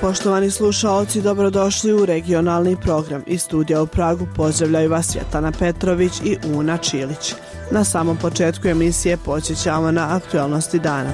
Poštovani slušaoci, dobrodošli u regionalni program. Iz studija u Pragu pozdravljaju vas Svjetlana Petrović i Una Čilić. Na samom početku emisije podsjećamo na aktualnosti dana.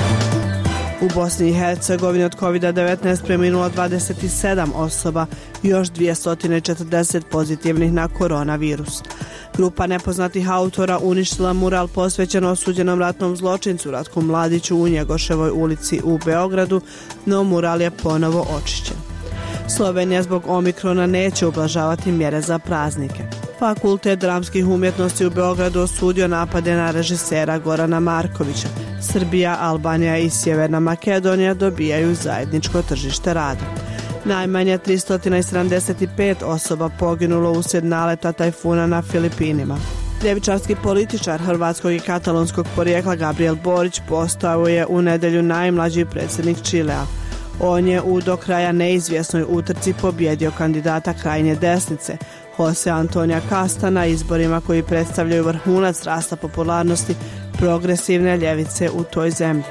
U Bosni i Hercegovini od COVID-19 preminulo 27 osoba, još 240 pozitivnih na koronavirus. Grupa nepoznatih autora uništila mural posvećen osuđenom ratnom zločincu Ratku Mladiću u Njegoševoj ulici u Beogradu, no mural je ponovo očišćen. Slovenija zbog Omikrona neće ublažavati mjere za praznike. Fakultet dramskih umjetnosti u Beogradu osudio napade na režisera Gorana Markovića. Srbija, Albanija i Sjeverna Makedonija dobijaju zajedničko tržište rada. Najmanje 375 osoba poginulo uslijed naleta tajfuna na Filipinima. Ljevičarski političar hrvatskog i katalonskog porijekla Gabriel Borić postao je u nedjelju najmlađi predsjednik Čilea. On je u do kraja neizvjesnoj utrci pobjedio kandidata krajnje desnice, Jose Antonija Casta, na izborima koji predstavljaju vrhunac rasta popularnosti progresivne ljevice u toj zemlji.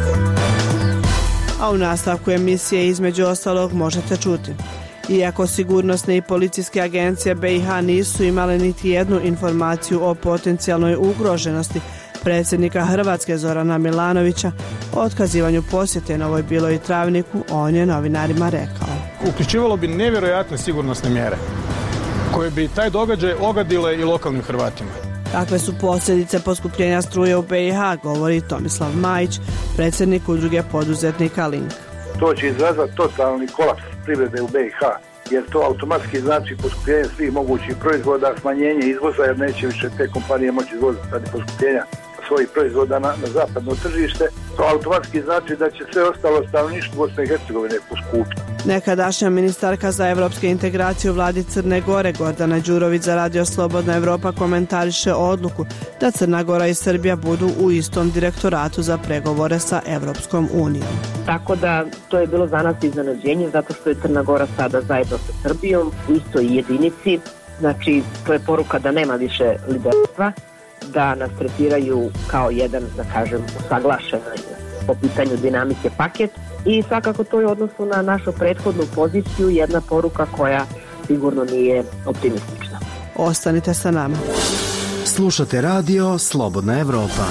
A u nastavku emisije između ostalog možete čuti: iako sigurnosne i policijske agencije BiH nisu imale niti jednu informaciju o potencijalnoj ugroženosti predsjednika Hrvatske Zorana Milanovića o otkazivanju posjete Novoj Biloj i Travniku, on je novinarima rekao: uključivalo bi nevjerojatne sigurnosne mjere koje bi taj događaj ogadile i lokalnim Hrvatima. Kakve su posljedice poskupljenja struje u BiH, govori Tomislav Majić, predsjednik udruge poduzetnika Link. To će izazvati totalni kolaps privrede u BiH, jer to automatski znači poskupljenje svih mogućih proizvoda, smanjenje izvoza, jer neće više te kompanije moći izvoziti radi poskupljenja svojih proizvoda na zapadno tržište. To automatski znači da će sve ostalo stanovništvo Bosne i Hercegovine poskupiti. Nekadašnja ministarka za evropske integracije u vladi Crne Gore Gordana Đurović za Radio Slobodna Evropa komentariše odluku da Crna Gora i Srbija budu u istom direktoratu za pregovore sa Evropskom unijom. Tako da to je bilo za nas iznenađenje, zato što je Crna Gora sada zajedno sa Srbijom u istoj jedinici. Znači, to je poruka da nema više liderstva, da nas tretiraju kao jedan, da kažem, usaglašen po pitanju dinamike paket, i svakako to je u odnosu na našu prethodnu poziciju jedna poruka koja sigurno nije optimistična. Ostanite sa nama. Slušate radio Slobodna Evropa.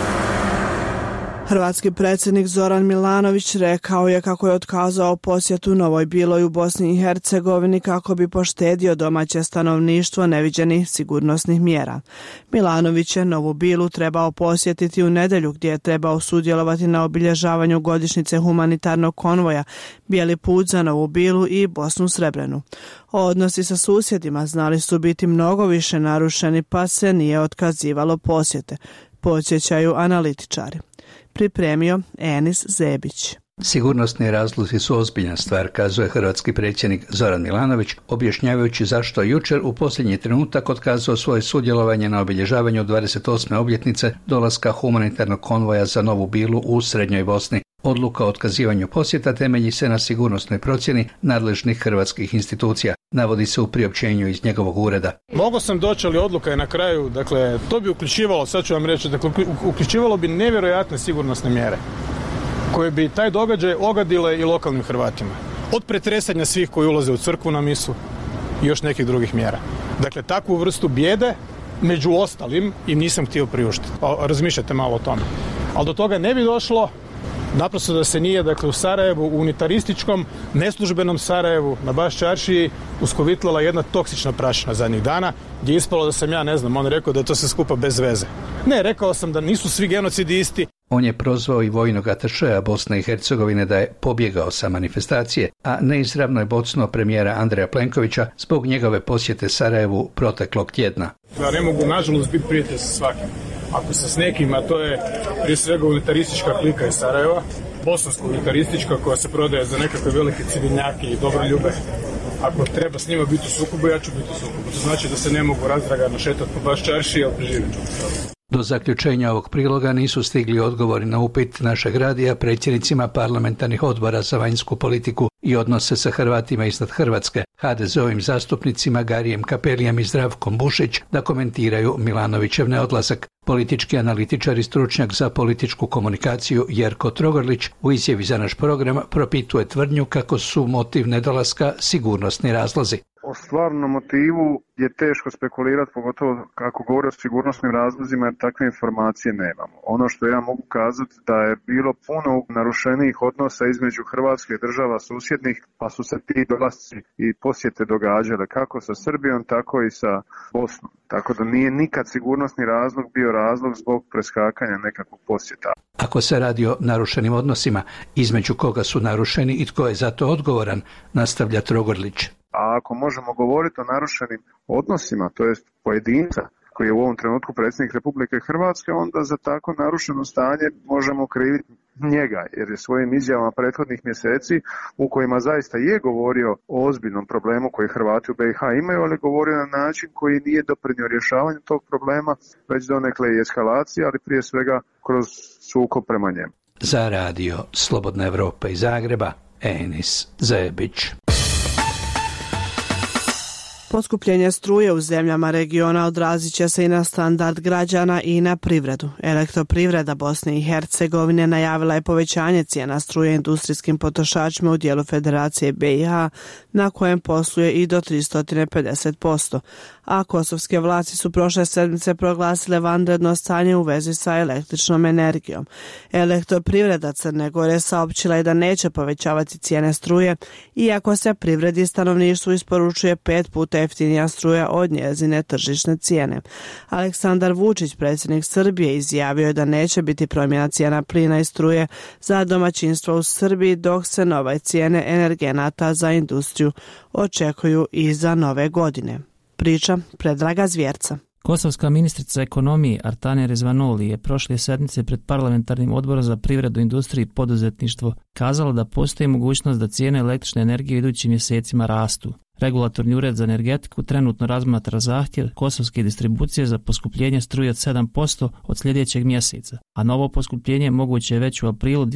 Hrvatski predsjednik Zoran Milanović rekao je kako je otkazao posjetu Novoj Biloj u Bosni i Hercegovini kako bi poštedio domaće stanovništvo neviđenih sigurnosnih mjera. Milanović je Novu Bilu trebao posjetiti u nedjelju, gdje je trebao sudjelovati na obilježavanju godišnjice humanitarnog konvoja Bijeli put za Novu Bilu i Bosnu Srebrenu. Odnosi sa susjedima znali su biti mnogo više narušeni, pa se nije otkazivalo posjete, podsjećaju analitičari. Pripremio Enis Zebić. Sigurnosni razlozi su ozbiljna stvar, kazuje hrvatski predsjednik Zoran Milanović, objašnjavajući zašto jučer u posljednji trenutak otkazao svoje sudjelovanje na obilježavanju 28. obljetnice dolaska humanitarnog konvoja za Novu Bilu u Srednjoj Bosni. Odluka o otkazivanju posjeta temelji se na sigurnosnoj procjeni nadležnih hrvatskih institucija, navodi se u priopćenju iz njegovog ureda. Mogao sam doći, ali odluka je na kraju, dakle, to bi uključivalo, sad ću vam reći, dakle, uključivalo bi nevjerojatne sigurnosne mjere koje bi taj događaj ogadile i lokalnim Hrvatima. Od pretresanja svih koji ulaze u crkvu na misu i još nekih drugih mjera. Dakle, takvu vrstu bijede, među ostalim, im nisam htio priuštiti. Razmišljate malo o tome. Ali do toga ne bi došlo naprosto da se nije, dakle, u Sarajevu, u unitarističkom, neslužbenom Sarajevu, na Baš Čaršiji, uskovitlala jedna toksična prašina zadnjih dana, gdje je ispalo da sam ja, ne znam, on rekao da je to sve skupa bez veze. Ne, rekao sam da nisu svi genocidi isti. On je prozvao i vojnog atašeja Bosne i Hercegovine da je pobjegao sa manifestacije, a neizravno je bocnuo premijera Andreja Plenkovića zbog njegove posjete Sarajevu proteklog tjedna. Ja ne mogu, nažalost, biti prijatelj sa svakim. Ako se s nekim, a to je prije svega unitaristička klika iz Sarajeva, bosansko unitaristička koja se prodaje za nekakve velike civilnjake i dobroljube, ako treba s njima biti u sukobu, ja ću biti u sukobu. To znači da se ne mogu razdragano šetati po Baš Čaršiji, ali preživit ću. Do zaključenja ovog priloga nisu stigli odgovori na upit našeg radija predsjednicima parlamentarnih odbora za vanjsku politiku i odnose sa Hrvatima iznad Hrvatske, HDZ-ovim zastupnicima Garijem Kapelijem i Zdravkom Bušić, da komentiraju Milanovićev neodlazak. Politički analitičar i stručnjak za političku komunikaciju Jerko Trogorlić u izjavi za naš program propituje tvrdnju kako su motiv nedolaska sigurnosni razlozi. O stvarnom motivu je teško spekulirati, pogotovo kako govore o sigurnosnim razlozima, jer takve informacije nemamo. Ono što ja mogu kazati da je bilo puno narušenijih odnosa između Hrvatske i država susjednih, pa su se ti dolasci i posjete događale kako sa Srbijom, tako i sa Bosnom. Tako da nije nikad sigurnosni razlog bio razlog zbog preskakanja nekakvog posjeta. Ako se radi o narušenim odnosima, između koga su narušeni i tko je za to odgovoran, nastavlja Trogorlić. A ako možemo govoriti o narušenim odnosima, to jest pojedinca koji je u ovom trenutku predsjednik Republike Hrvatske, onda za tako narušeno stanje možemo kriviti njega, jer je svojim izjavama prethodnih mjeseci u kojima zaista je govorio o ozbiljnom problemu koji Hrvati u BiH imaju, ali govorio na način koji nije doprinio rješavanju tog problema, već donekle i eskalacije, ali prije svega kroz sukob prema njemu. Za radio Slobodna Evropa iz Zagreba, Enis Zebić. Poskupljenje struje u zemljama regiona odrazit će se i na standard građana i na privredu. Elektroprivreda Bosne i Hercegovine najavila je povećanje cijena struje industrijskim potrošačima u dijelu Federacije BiH, na kojem posluje i do 350%, a kosovske vlasti su prošle sedmice proglasile vanredno stanje u vezi sa električnom energijom. Elektroprivreda Crne Gore saopćila je da neće povećavati cijene struje, iako se privredi i stanovništvu isporučuje 5 puta jeftinija struja od njezine tržišne cijene. Aleksandar Vučić, predsjednik Srbije, izjavio je da neće biti promjena cijena plina i struje za domaćinstva u Srbiji, dok se nove cijene energenata za industriju očekuju i za nove godine. Priča Predraga Zvjerca. Kosovska ministrica ekonomije Artane Rezvanoli je prošle sedmice pred parlamentarnim odborom za privredu, industriju i poduzetništvo kazala da postoji mogućnost da cijene električne energije u idućim mjesecima rastu. Regulatorni ured za energetiku trenutno razmatra zahtjev kosovske distribucije za poskupljenje struje od 7% od sljedećeg mjeseca, a novo poskupljenje moguće je već u aprilu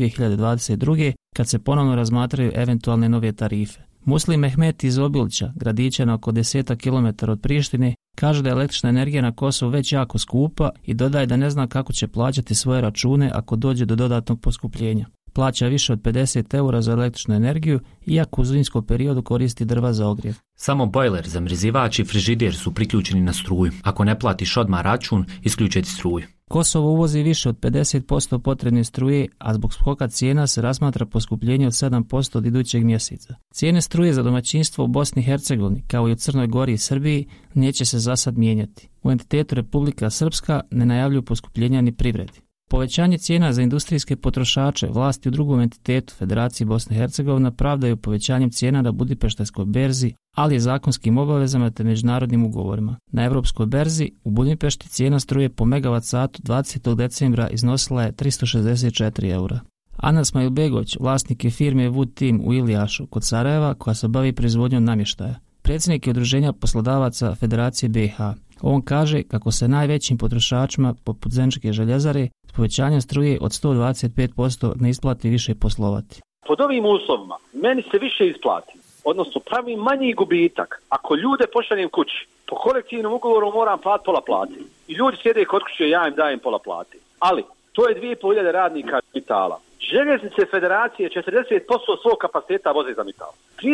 2022. kad se ponovno razmatraju eventualne nove tarife. Muslim Mehmet iz Obilića, gradića na oko 10 km od Prištine, kaže da je električna energija na Kosovu već jako skupa i dodaje da ne zna kako će plaćati svoje račune ako dođe do dodatnog poskupljenja. Plaća više od 50 eura za električnu energiju, iako u zimskom periodu koristi drva za ogrjev. Samo bojler, zamrzivač i frižider su priključeni na struju. Ako ne platiš odmah račun, isključiti struju. Kosovo uvozi više od 50% potrebne struje, a zbog skoka cijena se razmatra poskupljenje od 7% od idućeg mjeseca. Cijene struje za domaćinstvo u Bosni i Hercegovini, kao i u Crnoj Gori i Srbiji, neće se za sad mijenjati. U entitetu Republika Srpska ne najavljuju poskupljenja ni privredi. Povećanje cijena za industrijske potrošače vlasti u drugom entitetu Federacije Bosne i Hercegovine pravdaju povećanjem cijena na Budimpeštanskoj berzi, ali i zakonskim obavezama te međunarodnim ugovorima. Na Europskoj berzi u Budimpešti cijena struje po megavat satu 20. decembra iznosila je 364 eura. Ana Smajlbegović, vlasnik je firme Wood Team u Ilijašu kod Sarajeva koja se bavi proizvodnjom namještaja. Predsjednik je udruženja poslodavaca Federacije BiH. On kaže kako se najvećim potrošačima poput Zeničke željezare s povećanjem struje od 125% ne isplati više poslovati. Pod ovim uslovima meni se više isplati, odnosno pravim manji gubitak. Ako ljude pošaljem kući, po kolektivnom ugovoru moram platiti pola plati. I ljudi sjede kod kuće, ja im dajem pola plati. Ali to je 2.500 radnika metala. Željeznice Federacije 40% svog kapaciteta voze za metal.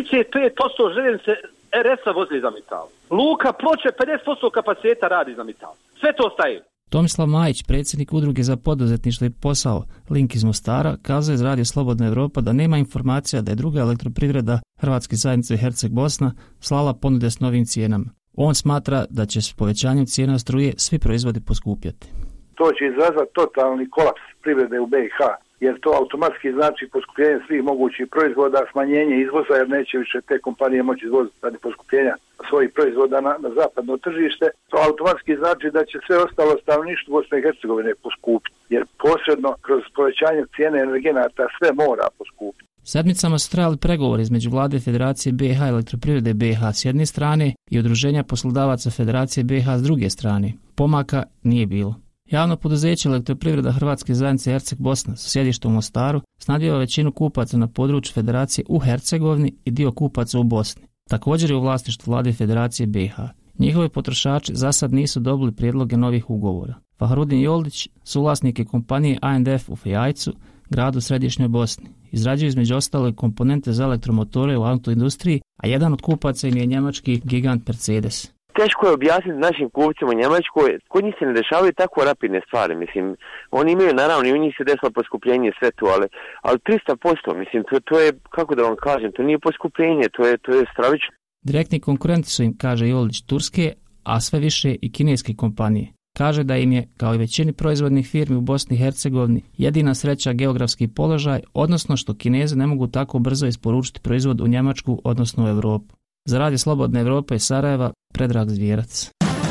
35% željeznice RS-a voze za metal. Luka Ploče 50% kapaciteta radi za metal. Sve to staje. Tomislav Majić, predsjednik udruge za poduzetništvo i posao Link iz Mostara, kazao je za radio Slobodna Evropa da nema informacija da je druga elektroprivreda Hrvatske zajednice Herceg Bosna slala ponude s novim cijenama. On smatra da će s povećanjem cijena struje svi proizvodi poskupjeti. To će izazvati totalni kolaps privrede u BiH, jer to automatski znači poskupljenje svih mogućih proizvoda, smanjenje izvoza, jer neće više te kompanije moći izvoziti radi poskupljenja svojih proizvoda na zapadno tržište. To automatski znači da će sve ostalo stanovništvo Bosne i Hercegovine poskupiti, jer posredno kroz povećanje cijene energenata sve mora poskupiti. Sedmicama su trajali pregovori između vlade Federacije BiH i Elektroprivrede BiH s jedne strane i udruženja poslodavaca Federacije BiH s druge strane. Pomaka nije bilo. Javno poduzeće Elektroprivreda Hrvatske zajednice Herceg Bosna sa sjedištem u Mostaru snabdijeva većinu kupaca na području Federacije u Hercegovini i dio kupaca u Bosni. Također je u vlasništvu vlade Federacije BiH. Njihovi potrošači za sad nisu dobili prijedloge novih ugovora. Fahrudin Joldić, suvlasnik je kompanije ANDF u Fejajcu, gradu u središnjoj Bosni. Izrađuju između ostale komponente za elektromotore u autoindustriji, a jedan od kupaca im je njemački gigant Mercedes. Teško je objasniti našim kupcima u Njemačkoj, kod njih se ne dešavaju tako rapidne stvari, mislim, oni imaju naravno i u njih se desilo poskupljenje sve to, ali 300%, mislim, to je, kako da vam kažem, to nije poskupljenje, to je stravično. Direktni konkurenti su im, kaže Joldić, turske, a sve više i kineske kompanije. Kaže da im je, kao i većini proizvodnih firmi u Bosni i Hercegovini, jedina sreća geografski položaj, odnosno što Kinezi ne mogu tako brzo isporučiti proizvod u Njemačku, odnosno u Europu. Za Radio Slobodne Evrope iz Sarajeva, Predrag Zvijerac.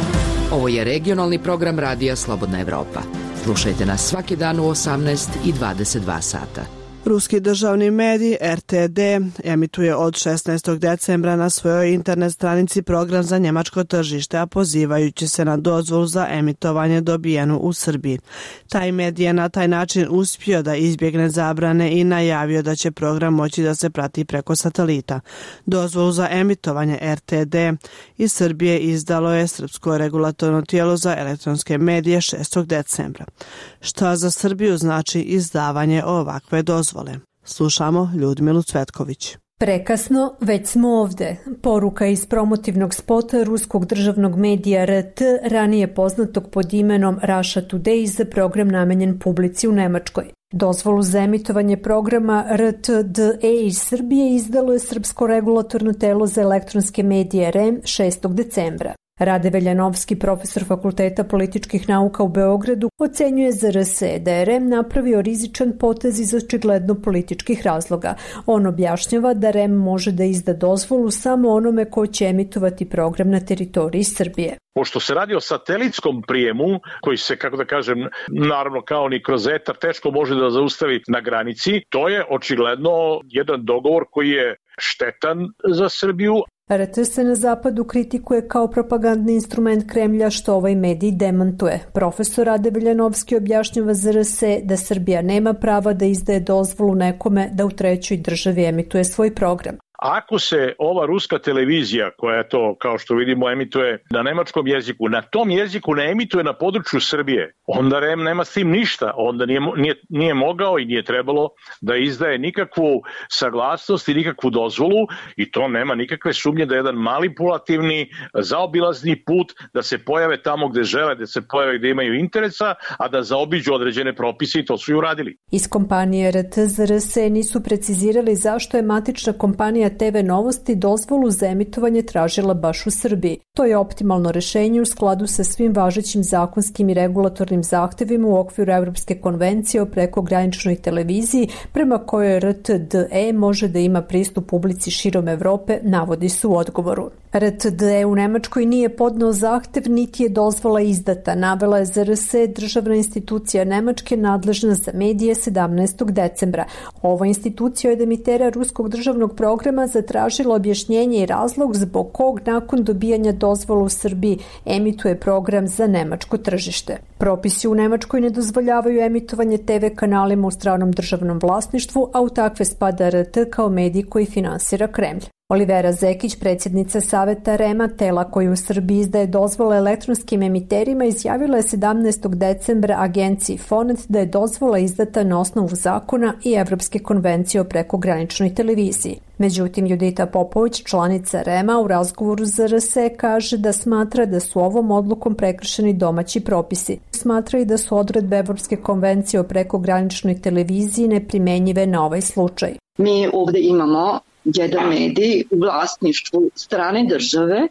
Ovo je regionalni program Radija Slobodna Evropa. Slušajte nas svaki dan u 18 i 22 sata. Ruski državni medij RTD emituje od 16. decembra na svojoj internet stranici program za njemačko tržište, a pozivajući se na dozvolu za emitovanje dobijenu u Srbiji. Taj medij je na taj način uspio da izbjegne zabrane i najavio da će program moći da se prati preko satelita. Dozvolu za emitovanje RTD iz Srbije izdalo je Srpsko regulatorno tijelo za elektronske medije 6. decembra. Šta za Srbiju znači izdavanje ovakve dozvole? Slušamo Ljudmilu Cvetković. Prekasno, već smo ovde. Poruka iz promotivnog spota ruskog državnog medija RT, ranije poznatog pod imenom Russia Today, za program namenjen publici u Nemačkoj. Dozvolu za emitovanje programa RTDE iz Srbije izdalo je Srpsko regulatorno telo za elektronske medije REM 6. decembra. Rade Veljanovski, profesor Fakulteta političkih nauka u Beogradu, ocenjuje za RS da je REM napravio rizičan potez iz očigledno političkih razloga. On objašnjava da REM može da izda dozvolu samo onome ko će emitovati program na teritoriji Srbije. Pošto se radi o satelitskom prijemu, koji se, kako da kažem, naravno kao ni kroz etar, teško može da zaustavi na granici, to je očigledno jedan dogovor koji je štetan za Srbiju. RT se na zapadu kritikuje kao propagandni instrument Kremlja, što ovaj medij demantuje. Profesor Rade Veljanovski objašnjava za RS da Srbija nema prava da izdaje dozvolu nekome da u trećoj državi emituje svoj program. Ako se ova ruska televizija, koja je to, kao što vidimo, emituje na nemačkom jeziku, na tom jeziku ne emituje na području Srbije, onda REM nema s tim ništa. Onda nije mogao i nije trebalo da izdaje nikakvu saglasnost i nikakvu dozvolu, i to nema nikakve sumnje da je jedan manipulativni, zaobilazni put da se pojave tamo gde žele, da se pojave gde imaju interesa, a da zaobiđu određene propise, i to su i uradili. Iz kompanije RT za RS nisu precizirali zašto je matična kompanija TV Novosti dozvolu za emitovanje tražila baš u Srbiji. To je optimalno rešenje u skladu sa svim važećim zakonskim i regulatornim zahtevima u okviru Evropske konvencije o prekograničnoj televiziji, prema kojoj RTDE može da ima pristup publici širom Evrope, navodi se u odgovoru. RTDE u Nemačkoj nije podneo zahtev, niti je dozvola izdata, navela je za RS državna institucija Nemačke nadležna za medije 17. decembra. Ova institucija od emitera ruskog državnog programa zatražila objašnjenje i razlog zbog kog nakon dobijanja dozvola u Srbiji emituje program za nemačko tržište. Propisi u Nemačkoj ne dozvoljavaju emitovanje TV kanalima u stranom državnom vlasništvu, a u takve spada RT kao medij koji finansira Kremlj. Olivera Zekić, predsjednica Saveta REM-a, tela koji u Srbiji izdaje dozvole elektronskim emiterima, izjavila je 17. decembra agenciji Fonet da je dozvola izdata na osnovu zakona i Evropske konvencije o prekograničnoj televiziji. Međutim, Judita Popović, članica REM-a, u razgovoru za RS kaže da smatra da su ovom odlukom prekršeni domaći propisi. Smatra i da su odredbe Evropske konvencije o prekograničnoj televiziji neprimenjive na ovaj slučaj. Mi ovdje imamo jedan medij u vlasništvu strane države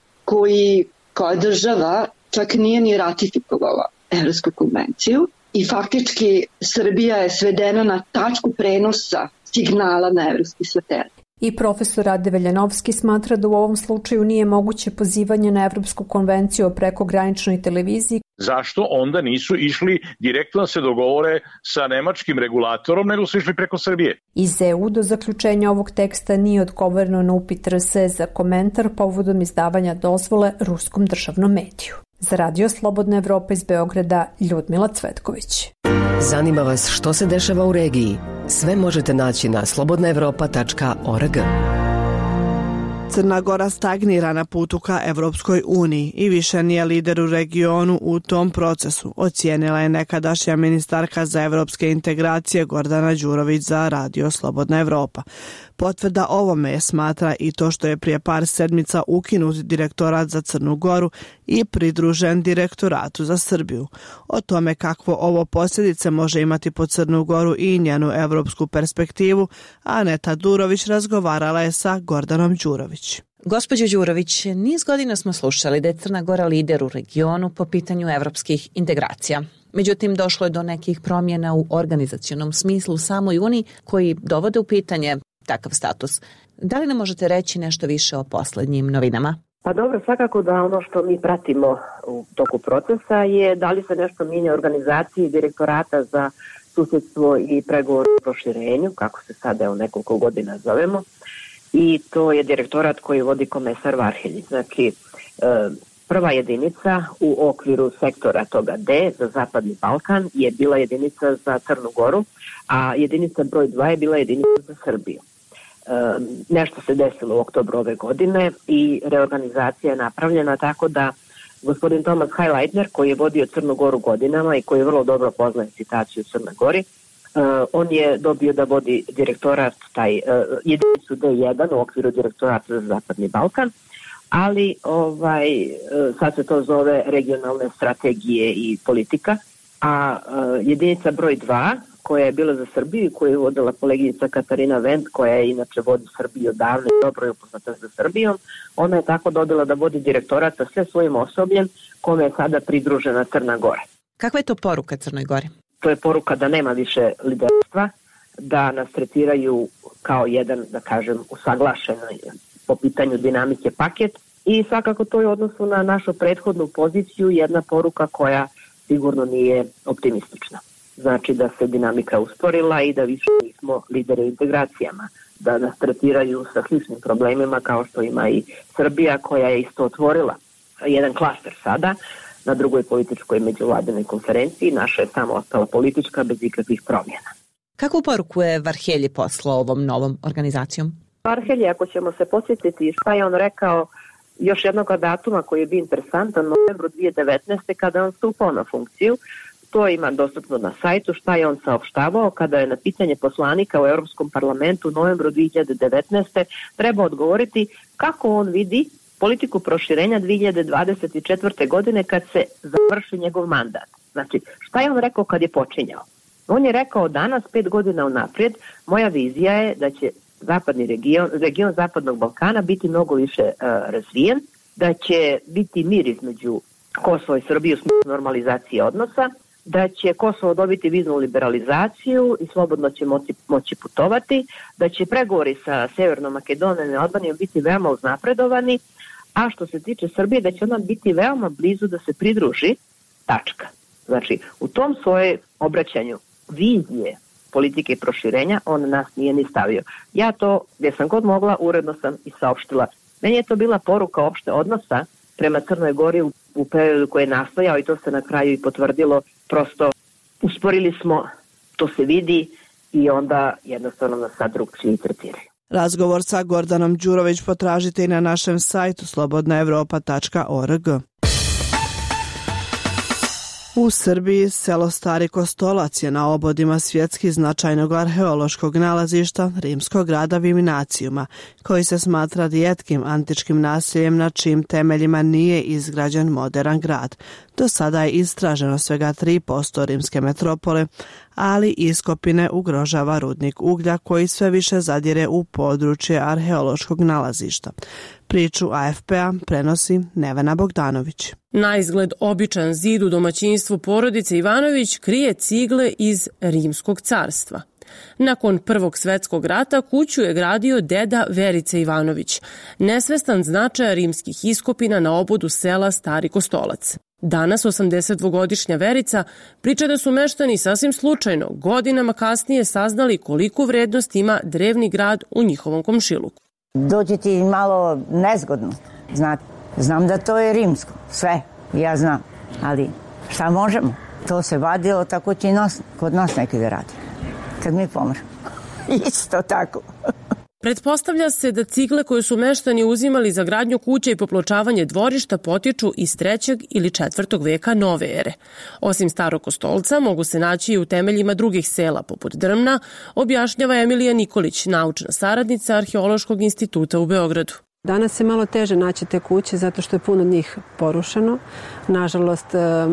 koja država čak nije ni ratifikovala Evropsku konvenciju i faktički Srbija je svedena na tačku prenosa signala na evropski satelit. I profesor Rade Veljanovski smatra da u ovom slučaju nije moguće pozivanje na Evropsku konvenciju o prekograničnoj televiziji. Zašto onda nisu išli direktno da se dogovore sa nemačkim regulatorom, nego su išli preko Srbije? Iz EU do zaključenja ovog teksta nije odgovoreno na upit RS za komentar povodom izdavanja dozvole ruskom državnom mediju. Za Radio Slobodna Evropa iz Beograda, Ljudmila Cvetković. Zanima vas što se dešava u regiji? Sve možete naći na slobodnaevropa.org. Crna Gora stagnira na putu ka Evropskoj uniji i više nije lider u regionu u tom procesu, ocijenila je nekadašnja ministarka za evropske integracije Gordana Đurović za Radio Slobodna Evropa. Potvrda ovome je smatra i to što je prije par sedmica ukinut direktorat za Crnu Goru i pridružen direktoratu za Srbiju. O tome kakvo ovo posljedice može imati po Crnu Goru i njenu evropsku perspektivu, Aneta Durović razgovarala je sa Gordanom Đurović. Gospođo Đurović, niz godina smo slušali da je Crna Gora lider u regionu po pitanju evropskih integracija. Međutim, došlo je do nekih promjena u organizacionom smislu u samoj Uniji koji dovode u pitanje takav status. Da li nam možete reći nešto više o posljednjim novinama? Pa dobro, svakako da ono što mi pratimo u toku procesa je da li se nešto mijenja u organizaciji direktorata za susjedstvo i pregovor o proširenju, kako se sada u nekoliko godina zovemo, i to je direktorat koji vodi komesar Varhelji. Znači, prva jedinica u okviru sektora toga D za Zapadni Balkan je bila jedinica za Crnu Goru, a jedinica broj 2 je bila jedinica za Srbiju. Nešto se desilo u oktobru ove godine i reorganizacija je napravljena tako da gospodin Tomas Highleitner, koji je vodio Crnu Goru godinama i koji vrlo dobro poznaje situaciju u Crnoj Gori, on je dobio da vodi direktorat, jedinicu D1 u okviru direktorata za Zapadni Balkan, ali sad se to zove regionalne strategije i politika, a jedinica broj 2 koja je bila za Srbiju i koju je vodila koleginica Katarina Vent, koja je inače vodi Srbiju davno i dobro je upoznata sa Srbijom, ona je tako dobila da vodi direktorat sa sve svojim osobljem kome je sada pridružena Crna Gora. Kakva je to poruka Crnoj Gori? To je poruka da nema više liderstva, da nas tretiraju kao jedan, da kažem, usaglašen po pitanju dinamike paket i svakako to je u odnosu na našu prethodnu poziciju jedna poruka koja sigurno nije optimistična. Znači da se dinamika usporila i da više nismo lideri integracijama, da nas tretiraju sa sličnim problemima kao što ima i Srbija koja je isto otvorila jedan klaster sada na drugoj političkoj međuvladinoj konferenciji. Naša je samo ostala politička bez ikakvih promjena. Kakvu poruku je Varhelji poslao ovom novom organizacijom? Varhelji, ako ćemo se podsjetiti šta je on rekao još jednog datuma koji je bio interesantan, novembru 2019. kada je on stupao na funkciju, to ima dostupno na sajtu šta je on saopštavao kada je na pitanje poslanika u Europskom parlamentu u novembru 2019. treba odgovoriti kako on vidi politiku proširenja 2024. godine kad se završi njegov mandat. Znači, šta je on rekao kad je počinjao? On je rekao danas, 5 godina unaprijed, moja vizija je da će zapadni region Zapadnog Balkana biti mnogo više razvijen, da će biti mir između Kosova i Srbije u smislu normalizacije odnosa, da će Kosovo dobiti viznu liberalizaciju i slobodno će moći putovati, da će pregovori sa Severnom Makedonijom i Albanijom biti veoma uznapredovani, a što se tiče Srbije da će ona biti veoma blizu da se pridruži, tačka. Znači, u tom svoje obraćanju vizije politike proširenja on nas nije ni stavio. Ja to, gdje sam god mogla, uredno sam i saopštila. Meni je to bila poruka opšte odnosa prema Crnoj Gori u periodu koji je nastojao i to se na kraju i potvrdilo. Prosto usporili smo, to se vidi i onda jednostavno nas sad drugčije tretiraju. Razgovor sa Gordanom Đurović potražite i na našem sajtu slobodnaevropa.org. U Srbiji selo Stari Kostolac je na obodima svjetski značajnog arheološkog nalazišta rimskog grada Viminacijuma, koji se smatra rijetkim antičkim naseljem na čijim temeljima nije izgrađen modern grad. Do sada je istraženo svega 3% rimske metropole, ali iskopine ugrožava rudnik uglja koji sve više zadire u područje arheološkog nalazišta. Priču AFP-a prenosi Nevena Bogdanović. Na izgled običan zid u domaćinstvu porodice Ivanović krije cigle iz Rimskog carstva. Nakon Prvog svjetskog rata kuću je gradio deda Verice Ivanović, nesvestan značaja rimskih iskopina na obodu sela Stari Kostolac. Danas 82-godišnja Verica priča da su meštani sasvim slučajno godinama kasnije saznali koliku vrednost ima drevni grad u njihovom komšiluku. Dođe ti malo nezgodno, znate. Znam da to je rimsko, sve, ja znam, ali šta možemo? To se vadilo, tako će i kod nas neki da radi. Kad mi pomremo. Isto tako. Pretpostavlja se da cigle koje su meštani uzimali za gradnju kuća i popločavanje dvorišta potiču iz 3. ili 4. veka nove ere. Osim Starog Kostolca, mogu se naći i u temeljima drugih sela, poput Drmna, objašnjava Emilija Nikolić, naučna saradnica Arheološkog instituta u Beogradu. Danas je malo teže naći te kuće zato što je puno njih porušeno. Nažalost,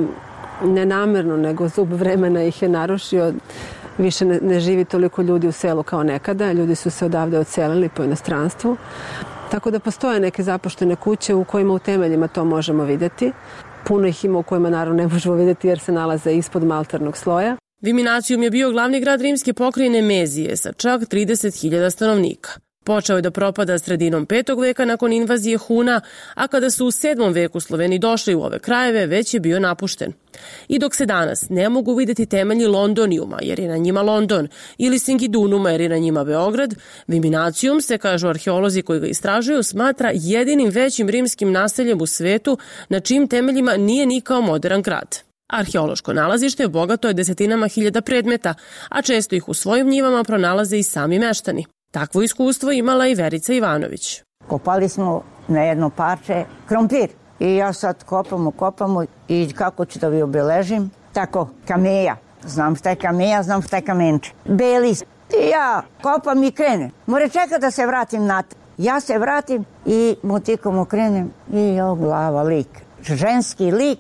ne namerno, nego zub vremena ih je narušio. Više ne živi toliko ljudi u selu kao nekada. Ljudi su se odavde odselili po inostranstvu. Tako da postoje neke zapuštene kuće u kojima u temeljima to možemo vidjeti. Puno ih ima u kojima naravno ne možemo vidjeti jer se nalaze ispod malternog sloja. Viminacijum je bio glavni grad rimske pokrajine Mezije sa čak 30.000 stanovnika. Počeo je da propada sredinom 5. veka nakon invazije Huna, a kada su u 7. veku Sloveni došli u ove krajeve, već je bio napušten. I dok se danas ne mogu vidjeti temelji Londonijuma, jer je na njima London, ili Singidunuma, jer je na njima Beograd, Viminacijum se, kažu arheolozi koji ga istražuju, smatra jedinim većim rimskim naseljem u svetu na čijim temeljima nije nikao modern grad. Arheološko nalazište je bogato je desetinama hiljada predmeta, a često ih u svojim njivama pronalaze i sami meštani. Takvo iskustvo imala i Verica Ivanović. Kopali smo na jedno parče krompir i ja sad kopamo i kako ću da vi obeležim? Tako, kameja. Znam šta je kameja, znam šta je kamenče. Beli. I ja kopam i krenem. More čeka da se vratim natrag. Ja se vratim i motikom okrenem i glava lik. Ženski lik.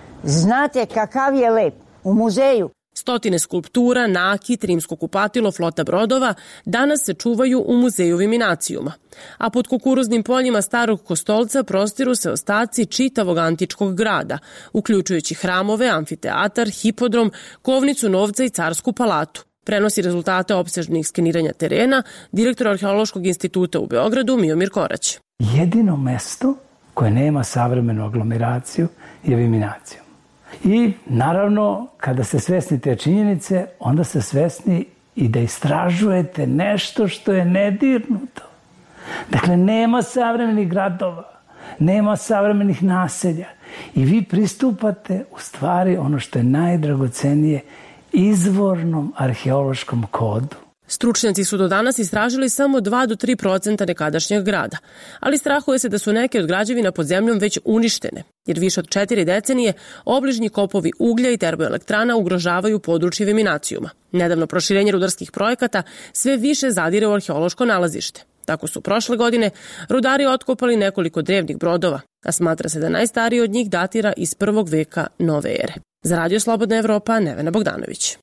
Znate kakav je lep u muzeju. Stotine skulptura, nakit, rimsko kupatilo, flota brodova danas se čuvaju u muzeju Viminacijuma. A pod kukuruznim poljima Starog Kostolca prostiru se ostaci čitavog antičkog grada, uključujući hramove, amfiteatar, hipodrom, kovnicu novca i carsku palatu. Prenosi rezultate opsežnih skeniranja terena direktor Arheološkog instituta u Beogradu Miomir Korać. Jedino mesto koje nema savremenu aglomeraciju je Viminacijum. I naravno, kada ste svesni te činjenice, onda ste svesni i da istražujete nešto što je nedirnuto. Dakle, nema savremenih gradova, nema savremenih naselja i vi pristupate u stvari ono što je najdragocenije izvornom arheološkom kodu. Stručnjaci su do danas istražili samo 2 do 3% nekadašnjeg grada, ali strahuje se da su neke od građevina pod zemljom već uništene, jer više od 4 decenije obližnji kopovi uglja i termoelektrana ugrožavaju područje Viminacijuma. Nedavno proširenje rudarskih projekata sve više zadire u arheološko nalazište. Tako su prošle godine rudari otkopali nekoliko drevnih brodova, a smatra se da najstariji od njih datira iz 1. veka nove ere. Za Radio Slobodna Evropa, Nevena Bogdanović.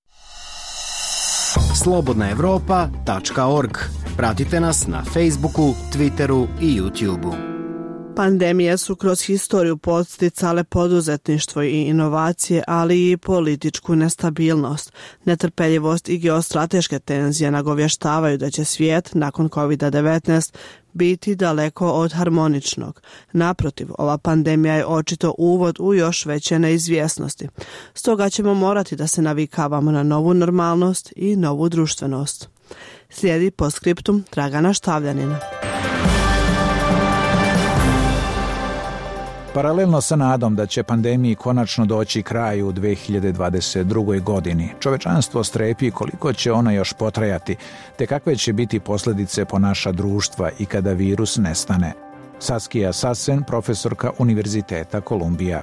slobodnaevropa.org. Pratite nas na Facebooku, Twitteru i YouTubeu. Pandemije su kroz historiju podsticale poduzetništvo i inovacije, ali i političku nestabilnost. Netrpeljivost i geostrateške tenzije nagovještavaju da će svijet nakon COVID-19 biti daleko od harmoničnog. Naprotiv, ova pandemija je očito uvod u još veće neizvjesnosti. Stoga ćemo morati da se navikavamo na novu normalnost i novu društvenost. Slijedi postskriptum Dragana Štavljanina. Paralelno sa nadom da će pandemiji konačno doći kraj u 2022. godini, čovečanstvo strepi koliko će ona još potrajati, te kakve će biti posljedice po naša društva i kada virus nestane. Saskia Sassen, profesorka Univerziteta Kolumbija.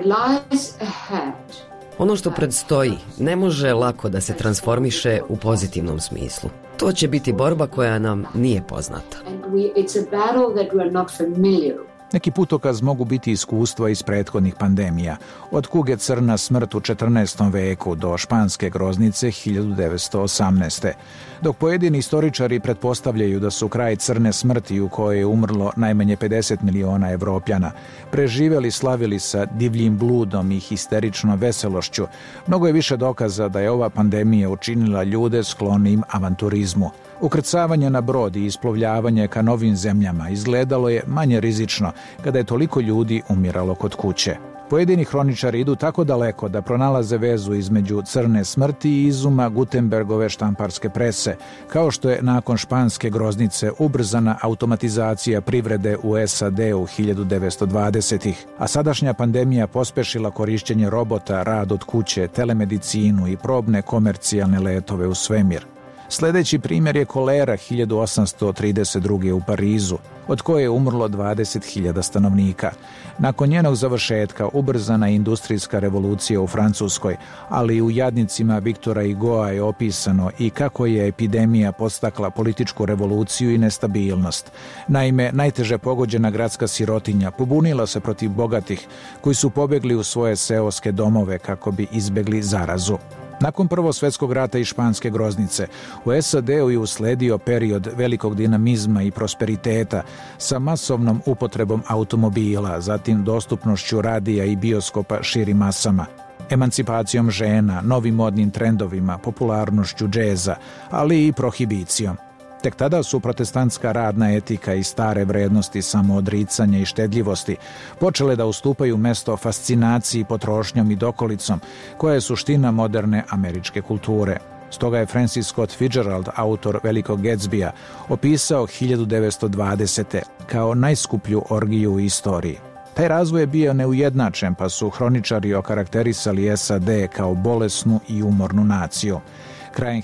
Ono što predstoji ne može lako da se transformiše u pozitivnom smislu. To će biti borba koja nam nije poznata. Neki putokaz mogu biti iskustva iz prethodnih pandemija, od kuge crna smrt u 14. veku do španske groznice 1918. Dok pojedini istoričari pretpostavljaju da su kraj crne smrti u kojoj je umrlo najmanje 50 miliona Evropljana, preživjeli slavili sa divljim bludom i histeričnom veselošću, mnogo je više dokaza da je ova pandemija učinila ljude sklonim avanturizmu. Ukrcavanje na brod i isplovljavanje ka novim zemljama izgledalo je manje rizično kada je toliko ljudi umiralo kod kuće. Pojedini hroničari idu tako daleko da pronalaze vezu između crne smrti i izuma Gutenbergove štamparske prese, kao što je nakon španske groznice ubrzana automatizacija privrede u SAD-u 1920-ih, a sadašnja pandemija pospešila korišćenje robota, rad od kuće, telemedicinu i probne komercijalne letove u svemir. Sljedeći primjer je kolera 1832. u Parizu, od koje je umrlo 20.000 stanovnika. Nakon njenog završetka ubrzana je industrijska revolucija u Francuskoj, ali u Jadnicima Viktora Hugoa je opisano i kako je epidemija podstakla političku revoluciju i nestabilnost. Naime, najteže pogođena gradska sirotinja pobunila se protiv bogatih koji su pobjegli u svoje seoske domove kako bi izbjegli zarazu. Nakon Prvog svjetskog rata i španske groznice, u SAD-u je usledio period velikog dinamizma i prosperiteta sa masovnom upotrebom automobila, zatim dostupnošću radija i bioskopa širim masama, emancipacijom žena, novim modnim trendovima, popularnošću džeza, ali i prohibicijom. Tek tada su protestantska radna etika i stare vrednosti samoodricanja i štedljivosti počele da ustupaju mesto fascinaciji potrošnjom i dokolicom, koja je suština moderne američke kulture. Stoga je Francis Scott Fitzgerald, autor Velikog Gatsbya, opisao 1920. kao najskuplju orgiju u istoriji. Taj razvoj je bio neujednačen, pa su hroničari okarakterisali SAD kao bolesnu i umornu naciju. Krajem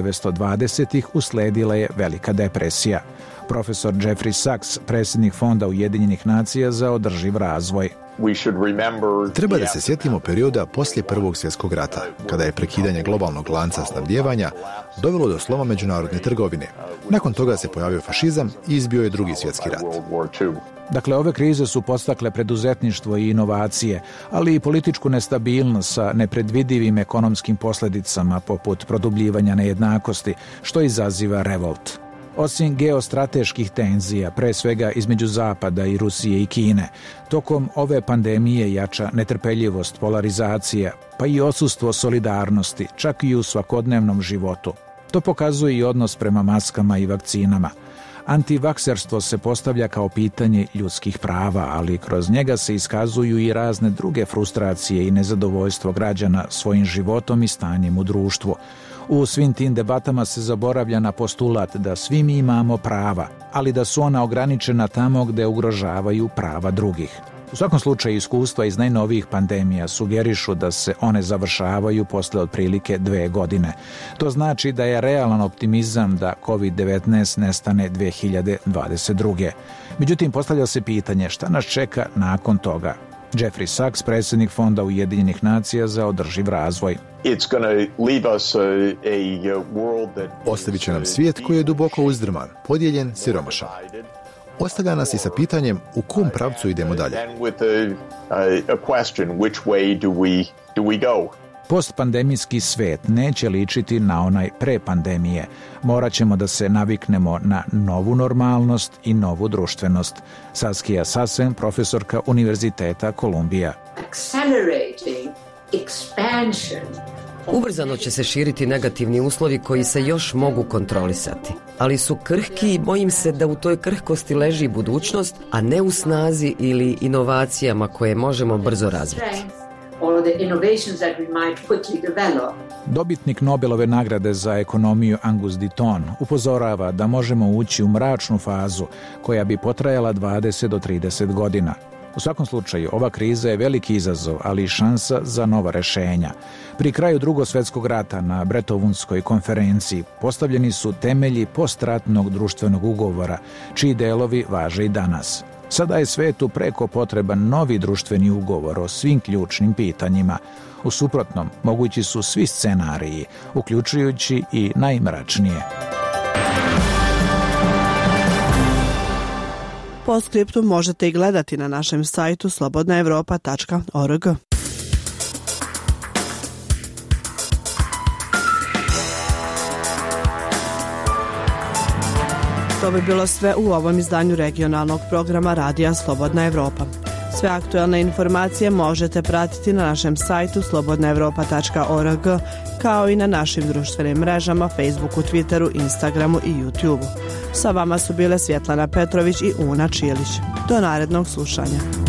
1920-ih usledila je Velika depresija. Profesor Jeffrey Sachs, predsjednik Fonda Ujedinjenih nacija za održiv razvoj. Treba da se sjetimo perioda poslije Prvog svjetskog rata, kada je prekidanje globalnog lanca snabdijevanja dovelo do sloma međunarodne trgovine. Nakon toga se pojavio fašizam i izbio je Drugi svjetski rat. Dakle, ove krize su podstakle preduzetništvo i inovacije, ali i političku nestabilnost sa nepredvidivim ekonomskim posljedicama poput produbljivanja nejednakosti, što izaziva revolt. Osim geostrateških tenzija, pre svega između Zapada i Rusije i Kine, tokom ove pandemije jača netrpeljivost, polarizacija, pa i odsustvo solidarnosti, čak i u svakodnevnom životu. To pokazuje i odnos prema maskama i vakcinama. Antivakserstvo se postavlja kao pitanje ljudskih prava, ali kroz njega se iskazuju i razne druge frustracije i nezadovoljstvo građana svojim životom i stanjem u društvu. U svim tim debatama se zaboravlja na postulat da svi mi imamo prava, ali da su ona ograničena tamo gde ugrožavaju prava drugih. U svakom slučaju, iskustva iz najnovijih pandemija sugerišu da se one završavaju posle otprilike 2 godine. To znači da je realan optimizam da COVID-19 nestane 2022. Međutim, postavlja se pitanje šta nas čeka nakon toga. Jeffrey Sachs, predsjednik Fonda Ujedinjenih nacija za održiv razvoj. Ostavit će nam svijet koji je duboko uzdrman, podijeljen, siromašan. Ostavlja nas i sa pitanjem u kom pravcu idemo dalje. Postpandemijski svet neće ličiti na onaj pre pandemije. Morat ćemo da se naviknemo na novu normalnost i novu društvenost. Saskia Sassen, profesorka Univerziteta Kolumbija. Ubrzano će se širiti negativni uslovi koji se još mogu kontrolisati, ali su krhki i bojim se da u toj krhkosti leži budućnost, a ne u snazi ili inovacijama koje možemo brzo razviti. Dobitnik Nobelove nagrade za ekonomiju Angus Deaton upozorava da možemo ući u mračnu fazu koja bi potrajala 20 do 30 godina. U svakom slučaju, ova kriza je veliki izazov, ali i šansa za nova rešenja. Pri kraju Drugog svjetskog rata na Brettonwoodskoj konferenciji postavljeni su temelji postratnog društvenog ugovora, čiji delovi važe i danas. Sada je svetu preko potreban novi društveni ugovor o svim ključnim pitanjima. U suprotnom, mogući su svi scenariji, uključujući i najmračnije. Postscriptum možete i gledati na našem sajtu slobodnaevropa.org. To bi bilo sve u ovom izdanju regionalnog programa Radija Slobodna Evropa. Sve aktuelne informacije možete pratiti na našem sajtu slobodnaevropa.org, kao i na našim društvenim mrežama Facebooku, Twitteru, Instagramu i YouTubeu. Sa vama su bile Svjetlana Petrović i Una Čilić. Do narednog slušanja.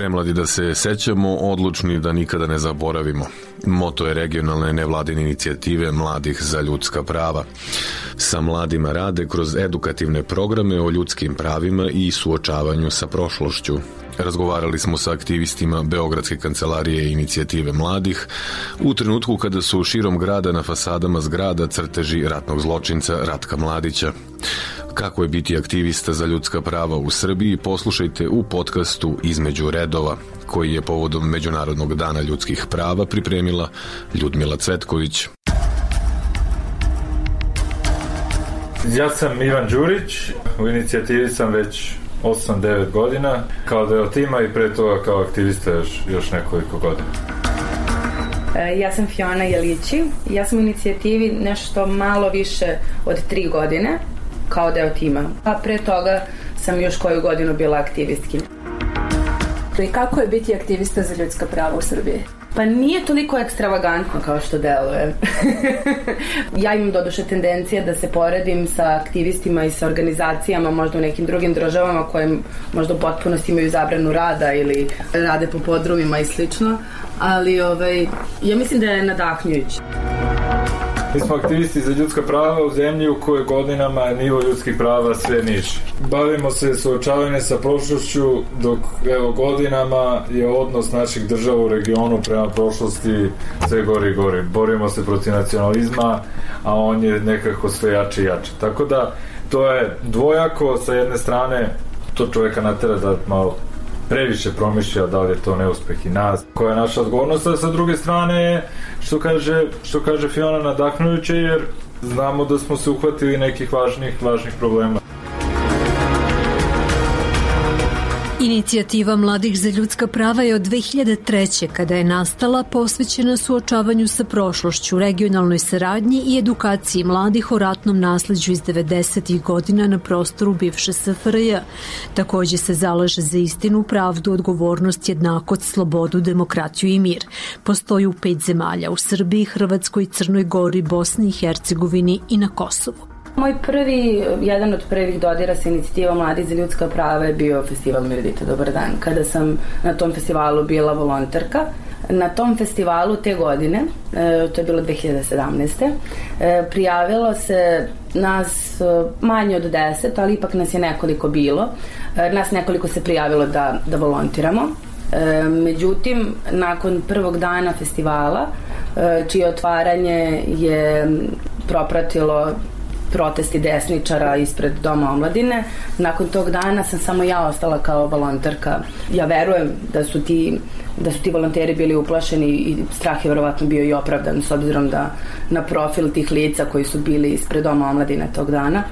Premladi da se sećamo, odlučni da nikada ne zaboravimo. Moto je regionalne nevladine inicijative Mladih za ljudska prava. Sa mladima rade kroz edukativne programe o ljudskim pravima i suočavanju sa prošlošću. Razgovarali smo sa aktivistima Beogradske kancelarije inicijative mladih u trenutku kada su širom grada na fasadama zgrada crteži ratnog zločinca Ratka Mladića. Kako je biti aktivista za ljudska prava u Srbiji, poslušajte u podcastu Između redova, koji je povodom Međunarodnog dana ljudskih prava pripremila Ljudmila Cvetković. Ja sam Ivan Đurić, u inicijativi sam već 8-9 godina, kao deo tima i pre toga kao aktivista još nekoliko godina. Ja sam Fiona Jelići, ja sam u inicijativi nešto malo više od 3 godine kao deo tima, a pre toga sam još koju godinu bila aktivistkinja. I kako je biti aktivista za ljudska prava u Srbiji? Pa nije toliko ekstravagantno kao što deluje. Ja imam doduše tendencije da se poredim sa aktivistima i sa organizacijama možda u nekim drugim državama koje možda u potpunosti imaju zabranu rada ili rade po podrumima i slično, ali ja mislim da je nadahnjujući. Mi smo aktivisti za ljudska prava u zemlji u kojoj godinama nivo ljudskih prava sve niže. Bavimo se suočavanjem sa prošlošću, dok godinama je odnos naših država u regionu prema prošlosti sve gori i gori. Borimo se protiv nacionalizma, a on je nekako sve jači i jači. Tako da to je dvojako, sa jedne strane to čovjeka natera da malo previše promišlja da li je to neuspeh i nas, koja je naša odgovornost, a sa druge strane je, što kaže Fiona, nadahnujuće, jer znamo da smo se uhvatili nekih važnih problema. Inicijativa Mladih za ljudska prava je od 2003. kada je nastala posvećena suočavanju sa prošlošću, regionalnoj saradnji i edukaciji mladih o ratnom nasleđu iz 90. godina na prostoru bivše SFRJ. Također se zalaže za istinu, pravdu, odgovornost, jednakost, slobodu, demokratiju i mir. Postoji u 5 zemalja, u Srbiji, Hrvatskoj, Crnoj Gori, Bosni i Hercegovini i na Kosovu. Jedan od prvih dodira sa inicijativom Mladih za ljudska prava je bio festival Mirodita Dobar dan, kada sam na tom festivalu bila volonterka. Na tom festivalu te godine, to je bilo 2017. Prijavilo se nas manje od 10, ali ipak nas je nekoliko bilo. Nas nekoliko se prijavilo da volontiramo. Međutim, nakon prvog dana festivala, čije otvaranje je propratilo protesti desničara ispred Doma omladine, nakon tog dana sam samo ja ostala kao volonterka. Ja verujem da su ti volonteri bili uplašeni i strah je verovatno bio i opravdan s obzirom da na profil tih lica koji su bili ispred Doma omladine tog dana.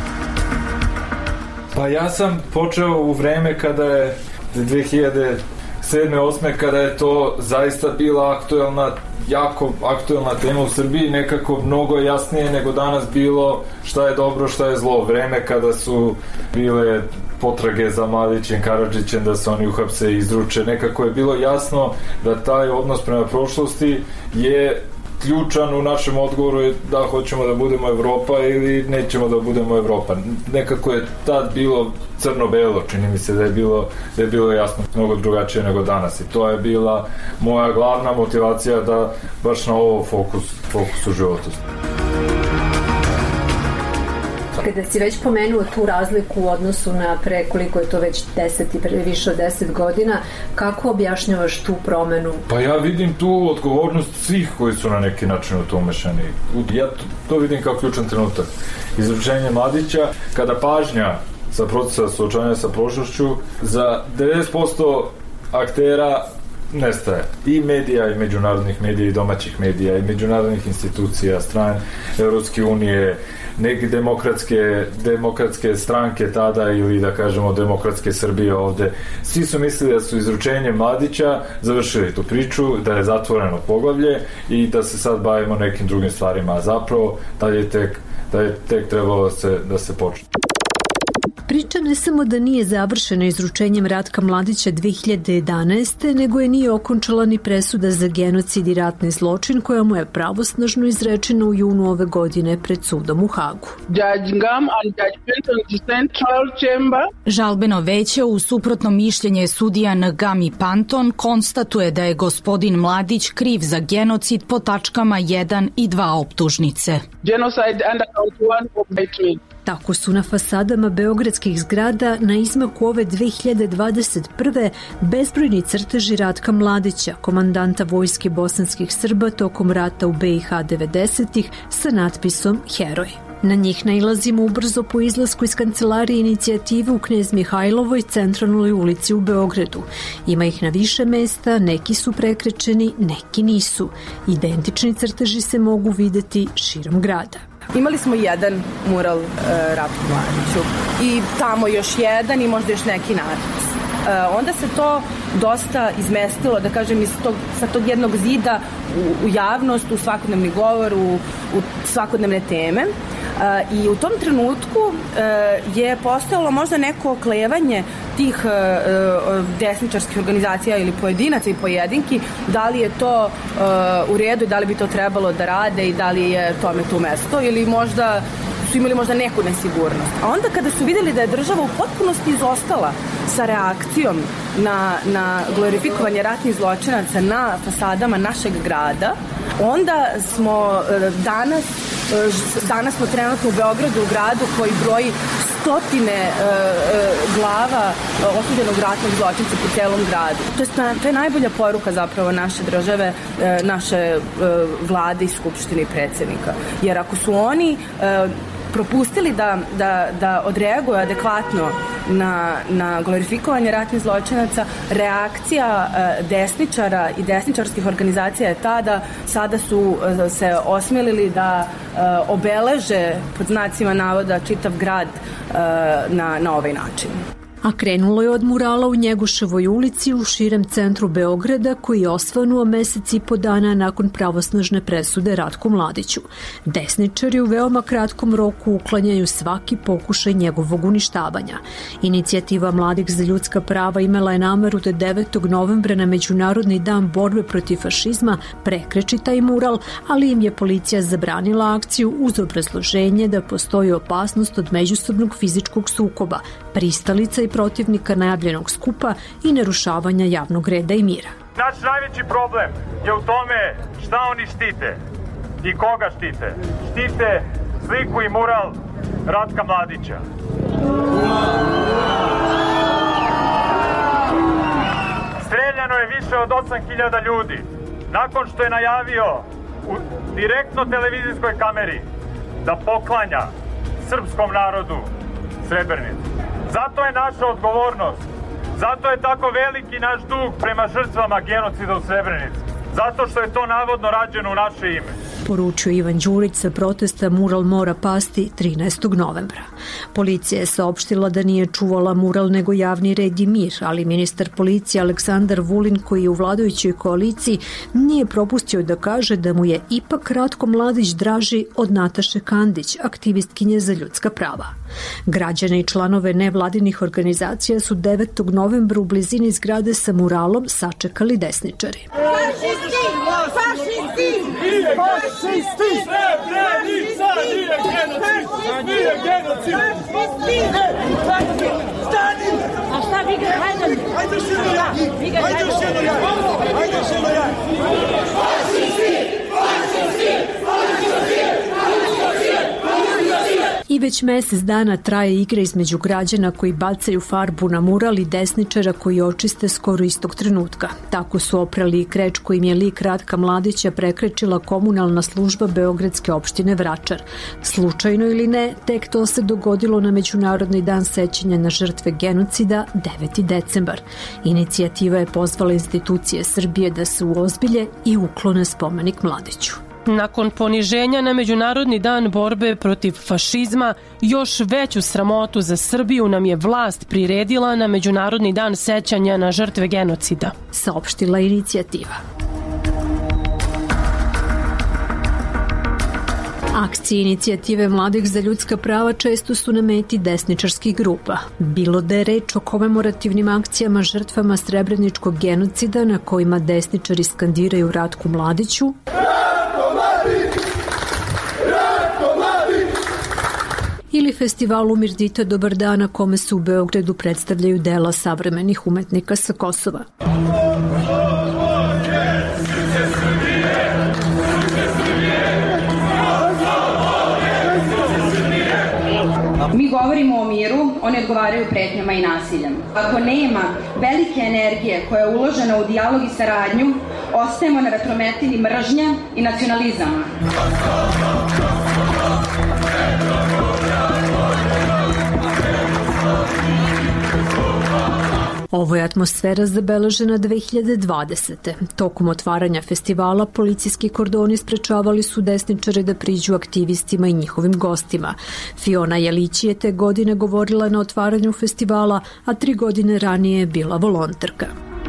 Pa ja sam počeo u vreme kada je 2007-2008 kada je to zaista bila jako aktuelna tema u Srbiji, nekako mnogo jasnije nego danas bilo šta je dobro, šta je zlo. Vreme kada su bile potrage za Mladićem, Karadžićem, da se oni uhapse i izruče, nekako je bilo jasno da taj odnos prema prošlosti je ključan u našem odgovoru, je da hoćemo da budemo Evropa ili nećemo da budemo Evropa. Nekako je tad bilo crno-belo, čini mi se da je bilo jasno mnogo drugačije nego danas, i to je bila moja glavna motivacija da baš na ovo fokus u životu. Kada si već pomenuo tu razliku u odnosu na pre koliko je to već 10 i više od 10 godina, kako objašnjavaš tu promenu? Pa ja vidim tu odgovornost svih koji su na neki način u to umešani. Ja to vidim kao ključan trenutak. Izručenje Mladića, kada pažnja sa procesa suočavanja sa prošlošću za 90% aktera nestaje. I medija, i međunarodnih medija, i domaćih medija, i međunarodnih institucija, strane Evropske unije, neke demokratske stranke tada, ili da kažemo demokratske Srbije ovde. Svi su mislili da su izručenjem Mladića završili tu priču, da je zatvoreno poglavlje i da se sad bavimo nekim drugim stvarima, a zapravo da je tek trebalo da se počne. Priča ne samo da nije završena izručenjem Ratka Mladića 2011. nego je nije okončala ni presuda za genocid i ratni zločin koja mu je pravosnažno izrečena u junu ove godine pred sudom u Hagu. Žalbeno veće u suprotno mišljenje sudija Ngam i Panton konstatuje da je gospodin Mladić kriv za genocid po tačkama 1 i 2 optužnice. Tako su na fasadama beogradskih zgrada na izmaku ove 2021. bezbrojni crteži Ratka Mladića, komandanta vojske bosanskih Srba tokom rata u BiH 90-ih sa natpisom Heroj. Na njih nailazimo ubrzo po izlasku iz kancelarije inicijative u Knez Mihajlovoj centralnoj ulici u Beogradu. Ima ih na više mesta, neki su prekrečeni, neki nisu. Identični crteži se mogu videti širom grada. Imali smo jedan mural Ratku Mladiću i tamo još jedan i možda još neki natpis. Onda se to dosta izmestilo, da kažem, sa tog jednog zida u javnost, u svakodnevni govor, u svakodnevne teme. I u tom trenutku je postojalo možda neko oklevanje tih desničarskih organizacija ili pojedinaca i pojedinki, da li je to u redu i da li bi to trebalo da rade i da li je tome tu mesto ili možda su imali možda neku nesigurnost. A onda kada su videli da je država u potpunosti izostala sa reakcijom na glorifikovanje ratnih zločinaca na fasadama našeg grada, onda smo danas smo trenutno u Beogradu, u gradu koji broji stotine glava osuđenog ratnog zločinca po celom gradu. To je najbolja poruka zapravo naše države, naše vlade i skupštine i predsjednika. Jer ako su oni propustili da odreaguju adekvatno na glorifikovanje ratnih zločinaca, reakcija desničara i desničarskih organizacija je sada su se osmelili da obeleže pod znacima navoda čitav grad na ovaj način. A krenulo je od murala u Njegoševoj ulici u širem centru Beograda koji je osvanuo mesec i po dana nakon pravosnažne presude Ratku Mladiću. Desničari u veoma kratkom roku uklanjaju svaki pokušaj njegovog uništavanja. Inicijativa Mladih za ljudska prava imala je nameru da 9. novembra na Međunarodni dan borbe protiv fašizma prekreči taj mural, ali im je policija zabranila akciju uz obrazloženje da postoji opasnost od međusobnog fizičkog sukoba, pristalica i protivnika najavljenog skupa i narušavanja javnog reda i mira. Naš najveći problem je u tome šta oni štite i koga štite. Štite sliku i mural Ratka Mladića. Streljano je više od 8.000 ljudi nakon što je najavio u direktno televizijskoj kameri da poklanja srpskom narodu Srebrenicu. Zato je naša odgovornost, zato je tako veliki naš dug prema žrtvama genocida u Srebrenici, zato što je to navodno rađeno u naše ime. Poručio Ivan Đurić sa protesta mural mora pasti 13. novembra. Policija je saopštila da nije čuvala mural nego javni red i mir, ali ministar policije Aleksandar Vulin, koji je u vladajućoj koaliciji, nije propustio da kaže da mu je ipak Ratko Mladić draži od Nataše Kandić, aktivistkinje za ljudska prava. Građane i članove nevladinih organizacija su 9. novembra u blizini zgrade sa muralom sačekali desničari. Fašisti! Fašisti! Srebrenica nije genocid! Nije genocid! Stani! A šta vi ga hajde? Hajde još jedno ja! Hajde još jedno ja! Hajde još jedno ja! Fašisti! Fašisti! Fašisti! I već mesec dana traje igra između građana koji bacaju farbu na mural i desničara koji očiste skoro istog trenutka. Tako su oprali i kreč kojim je lik Ratka Mladića prekrečila komunalna služba Beogradske opštine Vračar. Slučajno ili ne, tek to se dogodilo na Međunarodni dan sećanja na žrtve genocida 9. decembar. Inicijativa je pozvala institucije Srbije da se uozbilje i uklone spomenik Mladiću. Nakon poniženja na Međunarodni dan borbe protiv fašizma, još veću sramotu za Srbiju nam je vlast priredila na Međunarodni dan sećanja na žrtve genocida, saopštila inicijativa. Akcije inicijative mladih za ljudska prava često su na meti desničarskih grupa. Bilo da je reč o komemorativnim akcijama žrtvama Srebreničkog genocida na kojima desničari skandiraju Ratku Mladiću, ili festivalu Mirdita Dobar dan na kome se u Beogradu predstavljaju dela savremenih umetnika sa Kosova. Mi govorimo o miru, oni odgovaraju pretnjama i nasiljem. Ako nema velike energije koja je uložena u dijalog i saradnju, ostajemo na vetrometini mržnja i nacionalizama. Ovo je atmosfera zabeležena 2020. Tokom otvaranja festivala policijski kordoni sprečavali su desničare da priđu aktivistima i njihovim gostima. Fiona Jelić je te godine govorila na otvaranju festivala, a 3 godine ranije je bila volonterka.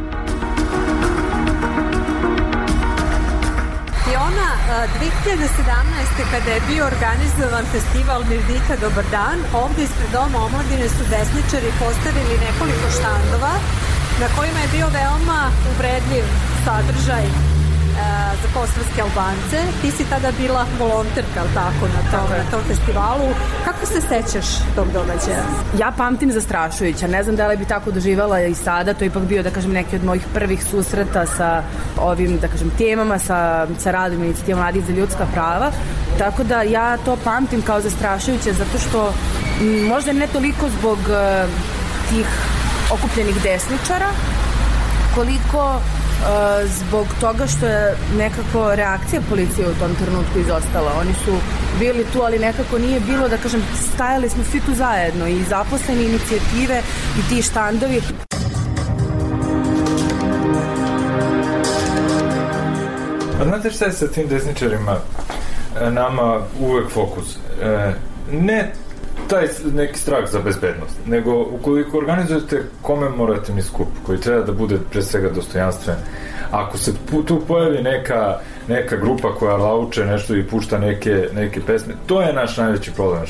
Fiona, 2017. kada je bio organizovan festival Mirdita Dobar dan, ovdje ispred Doma omladine su desničari postavili nekoliko štandova na kojima je bio veoma uvredljiv sadržaj za kosovske Albance. Ti si tada bila volonterka, tako, na tom festivalu. Kako se sećaš tog događaja? Ja pamtim zastrašujuća. Ne znam da li bi tako doživala i sada. To je ipak bio, da kažem, neki od mojih prvih susreta sa ovim, da kažem, temama, sa radom inicijativa mladih za ljudska prava. Tako da ja to pamtim kao zastrašujuće zato što možda ne toliko zbog tih okupljenih desničara, koliko zbog toga što je nekako reakcija policije u tom trenutku izostala. Oni su bili tu, ali nekako nije bilo, da kažem, stajali smo svi tu zajedno, i zaposleni, inicijative i ti štandovi. A znate šta je sa tim desničarima? Nama uvek fokus. Ne taj neki strah za bezbednost, nego ukoliko organizujete komemorativni skup koji treba da bude pre svega dostojanstven, ako se tu pojavi neka grupa koja lauče nešto i pušta neke pesme, to je naš najveći problem,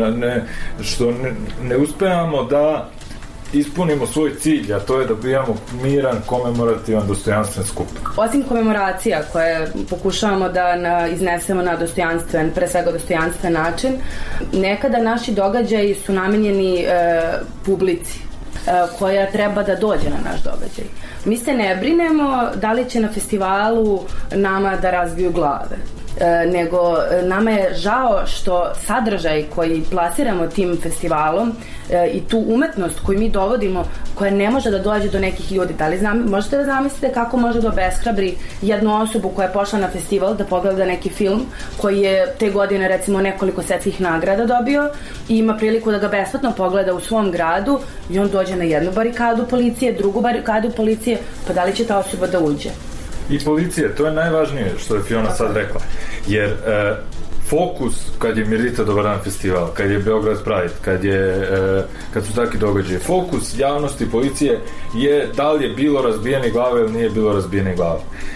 što ne uspevamo da ispunimo svoj cilj, a to je da bijamo miran, komemorativan, dostojanstven skup. Osim komemoracija koje pokušavamo da iznesemo na dostojanstven, pre svega dostojanstven način, nekada naši događaji su namenjeni publici koja treba da dođe na naš događaj. Mi se ne brinemo da li će na festivalu nama da razbiju glave, nego nama je žao što sadržaj koji plasiramo tim festivalom i tu umetnost koju mi dovodimo, koja ne može da dođe do nekih ljudi. Da li možete da zamislite kako može da obeshrabri jednu osobu koja je pošla na festival da pogleda neki film koji je te godine recimo nekoliko svetskih nagrada dobio i ima priliku da ga besplatno pogleda u svom gradu i on dođe na jednu barikadu policije, drugu barikadu policije, pa da li će ta osoba da uđe? I policije, to je najvažnije što je Fiona sad rekla, jer fokus kad je Mirdita Dobar dan festival, kad je Beograd Pride, kad su takvi događaje, fokus javnosti policije je da li je bilo razbijene glave ili nije bilo razbijene glave.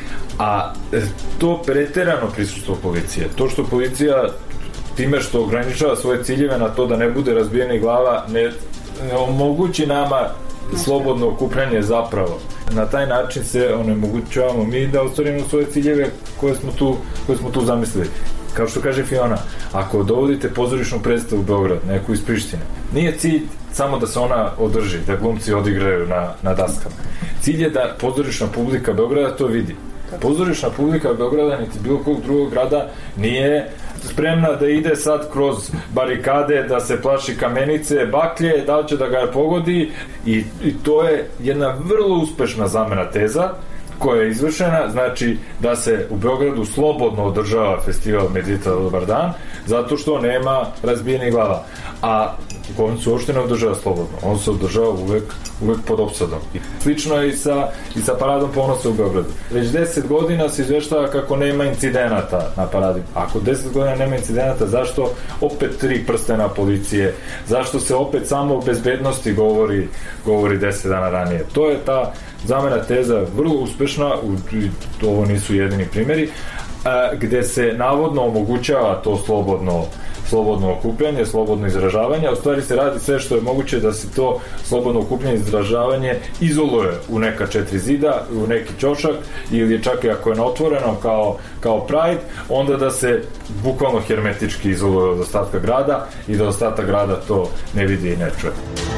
A to preterano prisustvo policije, to što policija time što ograničava svoje ciljeve na to da ne bude razbijene glava, ne omogući nama slobodno okupljanje zapravo. Na taj način se onemogućavamo mi da ostvarimo svoje ciljeve koje smo tu zamislili. Kao što kaže Fiona, ako dovodite pozorišnu predstavu u Beograd, neku iz Prištine, nije cilj samo da se ona održi, da glumci odigraju na daskama. Cilj je da pozorišna publika Beograda to vidi. Pozorišna publika Beograda niti bilo kog drugog grada nije spremna da ide sad kroz barikade, da se plaši kamenice, baklje, da li će da ga pogodi, i to je jedna vrlo uspešna zamena teza koja je izvršena, znači da se u Beogradu slobodno održava festival Mirdita Dobar dan, zato što nema razbijenih glava. A on se uopšte ne održava slobodno, on se održava uvek pod opsadom. Slično je i sa paradom ponosa u Beogradu. Već 10 godina se izveštava kako nema incidenata na paradi. Ako 10 godina nema incidenata, zašto opet 3 prstena policije? Zašto se opet samo o bezbednosti govori 10 dana ranije? To je ta zamena teza vrlo uspešna, ovo nisu jedini primjeri, gde se navodno omogućava to slobodno okupljanje, slobodno izražavanje, a u stvari se radi sve što je moguće da se to slobodno okupljanje i izražavanje izoluje u neka 4 zida, u neki ćošak, ili čak i ako je otvoreno kao Pride, onda da se bukvalno hermetički izoluje od ostatka grada i da ostatak grada to ne vidi i ne čuje.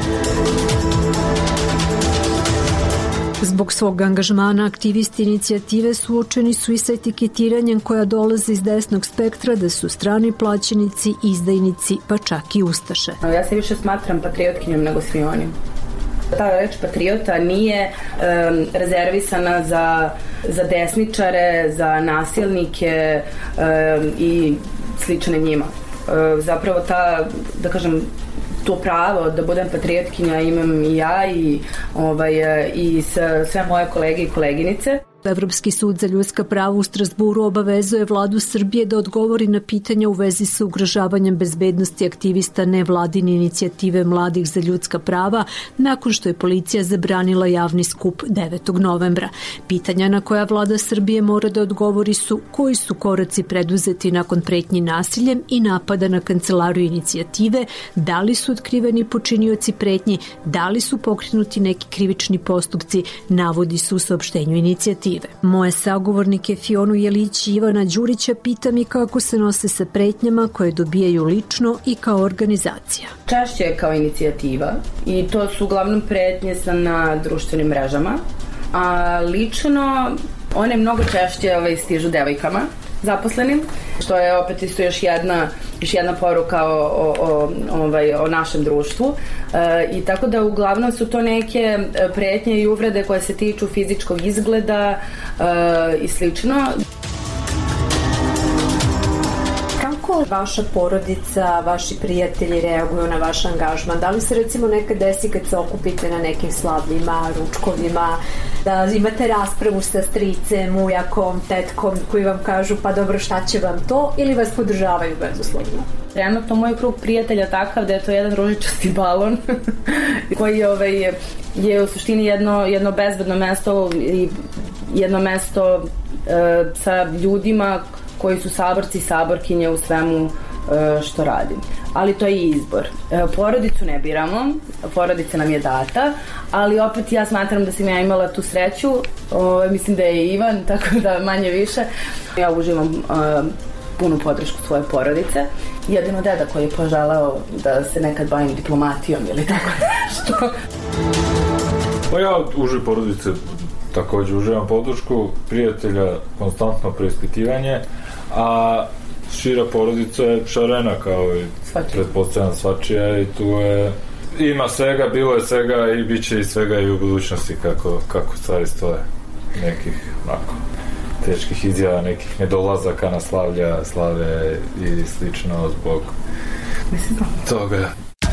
Zbog svog angažmana aktivisti inicijative suočeni su i sa etiketiranjem koja dolaze iz desnog spektra da su strani plaćenici, izdajnici, pa čak i ustaše. Ja se više smatram patriotkinjom nego svi oni. Ta reč patriota nije rezervisana za desničare, za nasilnike i slične njima. Zapravo to pravo da budem patriotkinja imam i ja i sve moje kolege i koleginice. Evropski sud za ljudska prava u Strasburu obavezuje vladu Srbije da odgovori na pitanja u vezi sa ugrožavanjem bezbednosti aktivista nevladine inicijative Mladih za ljudska prava nakon što je policija zabranila javni skup 9. novembra. Pitanja na koja vlada Srbije mora da odgovori su koji su koraci preduzeti nakon pretnji nasiljem i napada na kancelariju inicijative, da li su otkriveni počinioci pretnji, da li su pokrenuti neki krivični postupci, navodi se u saopštenju inicijative. Moje sagovornike Fionu Jelić i Ivana Đurića pitam i kako se nose sa pretnjama koje dobijaju lično i kao organizacija. Češće je kao inicijativa i to su uglavnom pretnje na društvenim mrežama, a lično one mnogo češće stižu devojkama zaposlenim, što je opet isto još jedna poruka o našem društvu. I tako da uglavnom su to neke pretnje i uvrede koje se tiču fizičkog izgleda i slično. Kako vaša porodica, vaši prijatelji reaguju na vaš angažman? Da li se recimo nekad desi kad se okupite na nekim slavljima, ručkovima, da imate raspravu sa stricem, ujakom, tetkom koji vam kažu pa dobro šta će vam to, ili vas podržavaju bezuslovno? Trenutno moj krug prijatelja takav da je to jedan ružičasti balon koji je u suštini jedno bezbedno mesto i jedno mesto sa ljudima koji su saborci i saborkinje u svemu što radim. Ali to je izbor. Porodicu ne biramo, porodica nam je data, ali opet ja smatram da sam ja imala tu sreću, mislim da je Ivan, tako da manje više. Ja uživam punu podršku svoje porodice. Jedino deda koji je poželao da se nekad bavim diplomatijom ili tako nešto. Pa ja uživ porodice također uživam podršku, prijatelja konstantno preispitivanje, a šira porodica je šarena kao i pretpostavljam svačija i tu je ima svega, bilo je svega i bit će i svega i u budućnosti kako stvari stoje. Nekih teških izjava, nekih nedolazaka na slave i slično zbog toga.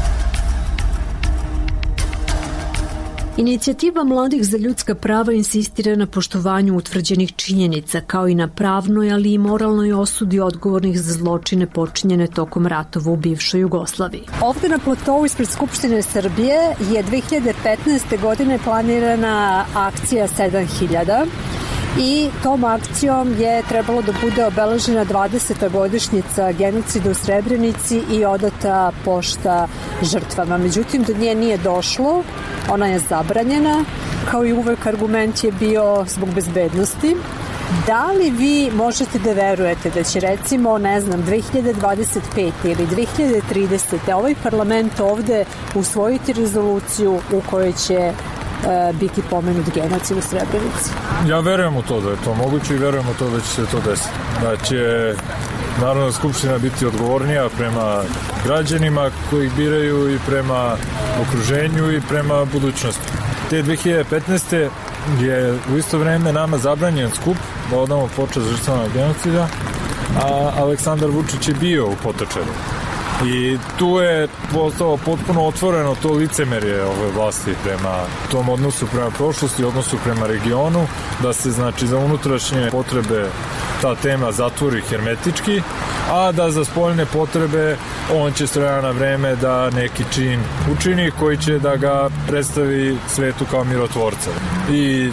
Inicijativa Mladih za ljudska prava insistira na poštovanju utvrđenih činjenica, kao i na pravnoj, ali i moralnoj osudi odgovornih za zločine počinjene tokom ratova u bivšoj Jugoslaviji. Ovde na platovu ispred Skupštine Srbije je 2015. godine planirana akcija 7000 i tom akcijom je trebalo da bude obeležena 20. godišnjica genocida u Srebrenici i odata pošta žrtvama. Međutim, do nje nije došlo, ona je zabranjena, kao i uvek argument je bio zbog bezbednosti. Da li vi možete da verujete da će recimo, 2025. ili 2030. ovaj parlament ovde usvojiti rezoluciju u kojoj će biti pomenut genocid u Srebrenici? Ja verujem u to da je to moguće i verujem u to da će se to desiti. Da će Narodna skupština biti odgovornija prema građanima koji biraju i prema okruženju i prema budućnosti. Te 2015. je u isto vreme nama zabranjen skup da odamo počast žrtvama genocida, a Aleksandar Vučić je bio u Potočaru. I tu je postalo potpuno otvoreno to licemerje ove vlasti prema tom odnosu prema prošlosti, odnosu prema regionu, da se za unutrašnje potrebe ta tema zatvori hermetički, a da za spoljne potrebe on će s vremena na vreme da neki čin učini koji će da ga predstavi svetu kao mirotvorca. I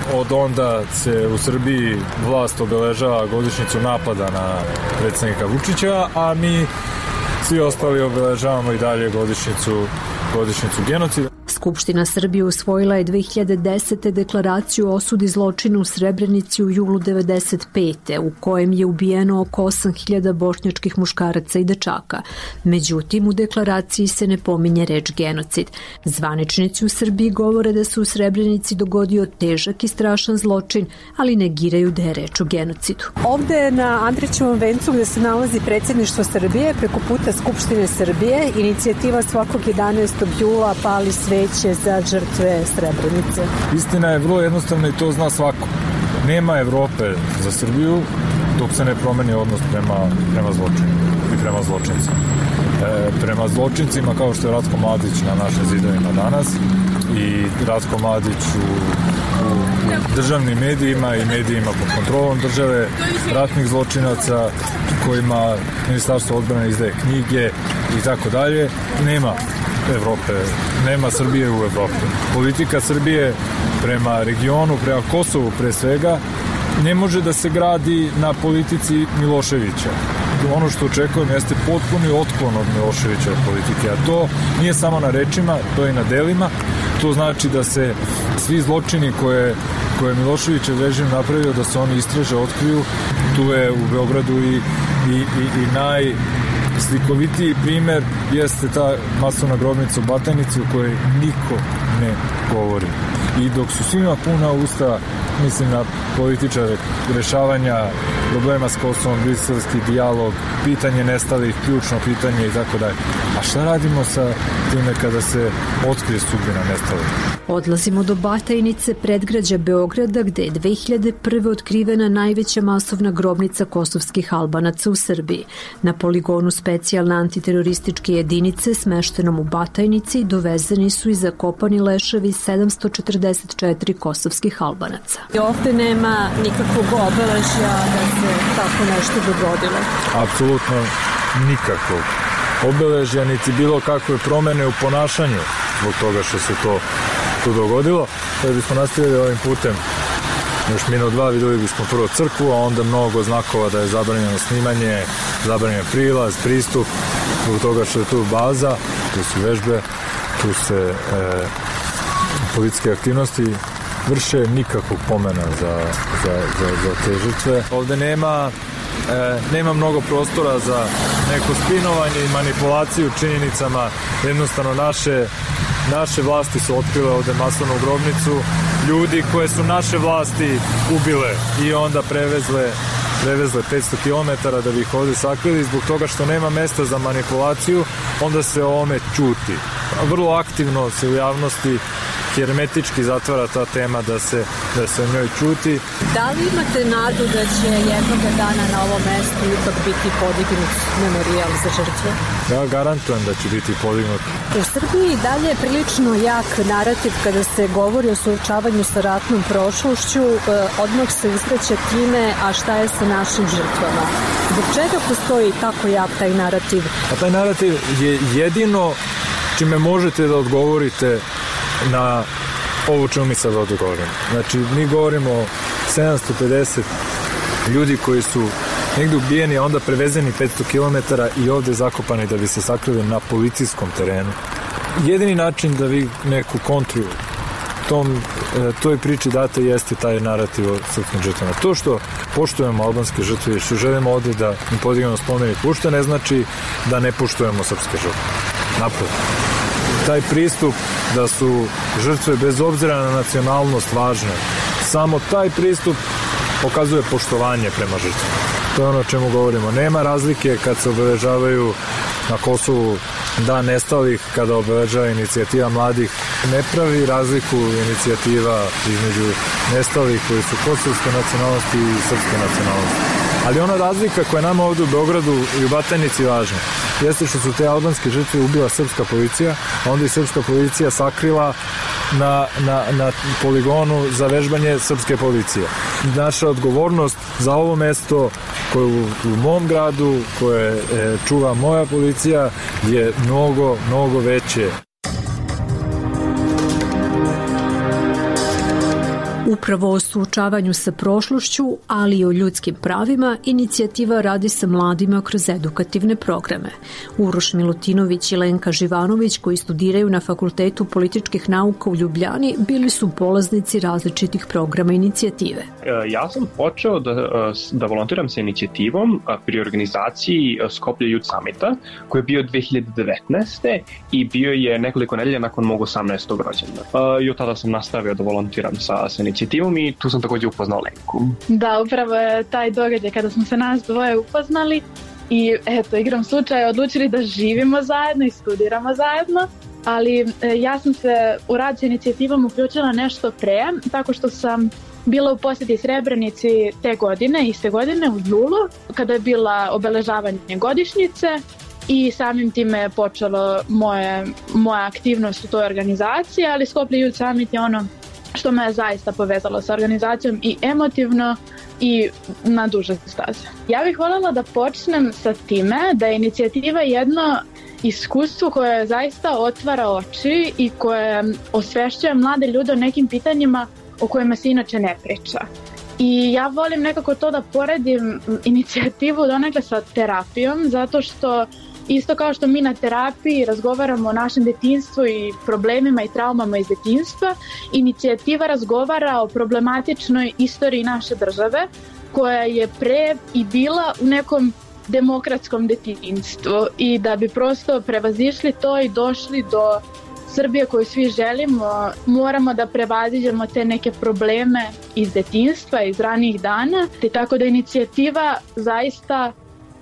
od onda se u Srbiji vlast obeležava godišnjicu napada na predsjednika Vučića, a mi svi ostali obeležavamo i dalje godišnjicu genocida. Skupština Srbije usvojila je 2010. deklaraciju o osudi zločina u Srebrenici u julu 1995. u kojem je ubijeno oko 8.000 bošnjačkih muškaraca i dečaka. Međutim, u deklaraciji se ne pominje reč genocid. Zvaničnici u Srbiji govore da se u Srebrenici dogodio težak i strašan zločin, ali negiraju da je reč o genocidu. Ovde na Andrićevom vencu gde se nalazi predsjedništvo Srbije, preko puta Skupštine Srbije, inicijativa svakog 11. jula pali sveće za žrtve Srebrenice. Istina je vrlo jednostavna i to zna svako. Nema Evrope za Srbiju dok se ne promeni odnos prema zločinu i prema zločincima. Prema zločincima kao što je Ratko Mladić na našim zidovima danas i Ratko Mladić u državnim medijima i medijima pod kontrolom države, ratnih zločinaca kojima Ministarstvo odbrane izdaje knjige i tako dalje. Nema Evrope, nema Srbije u Evropi. Politika Srbije prema regionu, prema Kosovu pre svega, ne može da se gradi na politici Miloševića. Ono što očekujem jeste potpuni otklon od Miloševića politike, a to nije samo na rečima, to je i na delima. To znači da se svi zločini koje Miloševićev režim napravio, da se oni istraže, otkriju. Tu je u Beogradu i najslikovitiji primer jeste ta masovna grobnica u Batajnici u kojoj niko ne govori. I dok su svima puna usta, mislim na političare, rešavanja problema s Kosovom, briselski dijalog, pitanje nestalih, ključno pitanje i tako dalje. A šta radimo sa time kada se otkrije sudbina nestalih? Odlazimo do Batajnice, predgrađa Beograda, gde je 2001. otkrivena najveća masovna grobnica kosovskih Albanaca u Srbiji. Na poligonu specijalne antiterorističke jedinice smeštenom u Batajnici dovezeni su i zakopani leševi 744 kosovskih Albanaca. I ovde nema nikakvog obeležja da se tako nešto dogodilo? Apsolutno nikakvog obeležja, niti bilo kakve promene u ponašanju zbog toga što se to dogodilo. Kada bismo nastavili ovim putem još minut dva, videli bismo prvo crkvu, a onda mnogo znakova da je zabranjeno snimanje, zabranjen prilaz, pristup, zbog toga što je tu baza, tu su vežbe, tu se policijske aktivnosti vrše, nikakvog pomena za te žrtve. Ovde nema mnogo prostora za neko spinovanje i manipulaciju činjenicama. Jednostavno naše vlasti su otkrile ovde masovnu grobnicu, ljudi koje su naše vlasti ubile i onda prevezle 500 km da bi ih ovde sakrili. Zbog toga što nema mesta za manipulaciju, onda se o ovome ćuti. Vrlo aktivno se u javnosti hermetički zatvara ta tema da se o njoj ćuti. Da li imate nadu da će jednog dana na ovom mestu ipak biti podignut memorijal za žrtve? Ja garantujem da će biti podignut. U Srbiji dalje je prilično jak narativ kada se govori o suočavanju sa ratnom prošlošću, odmah se usreće time, a šta je sa našim žrtvama? Zbog čega postoji tako jak taj narativ? A taj narativ je jedino čime možete da odgovorite na ovo čemu mi sad ovdje govorimo. Znači, mi govorimo o 750 ljudi koji su negdje ubijeni, a onda prevezeni 500 km i ovdje zakopani da bi se sakrili na policijskom terenu. Jedini način da vi neku kontru toj priči date jeste taj narativ o srpskim žrtvama. To što poštujemo albanske žrtve i što želimo ovdje da im podignemo spomenik ušte ne znači da ne poštujemo srpske žrtve. Naprotiv. Taj pristup da su žrtve bez obzira na nacionalnost važne, samo taj pristup pokazuje poštovanje prema žrtvama. To je ono o čemu govorimo. Nema razlike kad se obeležavaju na Kosovu Dan nestalih, kada obeležava inicijativa mladih. Ne pravi razliku inicijativa između nestalih koji su kosovske nacionalnosti i srpske nacionalnosti. Ali ona razlika koja je nama ovdje u Beogradu i u Batajnici važna jeste što su te albanske žrtve ubila srpska policija, a onda i srpska policija sakrila na poligonu za vežbanje srpske policije. Naša odgovornost za ovo mesto koje u mom gradu, koje čuva moja policija, je mnogo, mnogo veće. Upravo o suočavanju sa prošlošću, ali i o ljudskim pravima, inicijativa radi sa mladima kroz edukativne programe. Uroš Milutinović i Lenka Živanović, koji studiraju na Fakultetu političkih nauka u Ljubljani, bili su polaznici različitih programa inicijative. Ja sam počeo da volontiram sa inicijativom pri organizaciji Skoplje Youth Summita, koji je bio 2019. i bio je nekoliko nedelja nakon mog 18. rođendana. I od tada sam nastavio da volontiram sa inicijativom i tu sam također upoznao Lenku. Da, upravo je taj događaj kada smo se nas dvoje upoznali i eto, igrom slučaja odlučili da živimo zajedno i studiramo zajedno, ali ja sam se u rad sa inicijativom uključila nešto pre, tako što sam bila u posjeti Srebrenici iste godine u julu, kada je bila obeležavanje godišnjice i samim time je počelo moja aktivnost u toj organizaciji, ali Skoplje Youth Summit je ono što me je zaista povezalo sa organizacijom i emotivno i na duže staze. Ja bih voljela da počnem sa time da je inicijativa jedno iskustvo koje zaista otvara oči i koje osvešćuje mlade ljude o nekim pitanjima o kojima se inače ne priča. I ja volim nekako to da poredim inicijativu donekle sa terapijom, zato što isto kao što mi na terapiji razgovaramo o našem detinjstvu i problemima i traumama iz detinjstva, inicijativa razgovara o problematičnoj istoriji naše države koja je pre i bila u nekom demokratskom detinjstvu i da bi prosto prevazišli to i došli do Srbije koju svi želimo, moramo da prevaziđemo te neke probleme iz detinjstva, iz ranijih dana, te tako da inicijativa zaista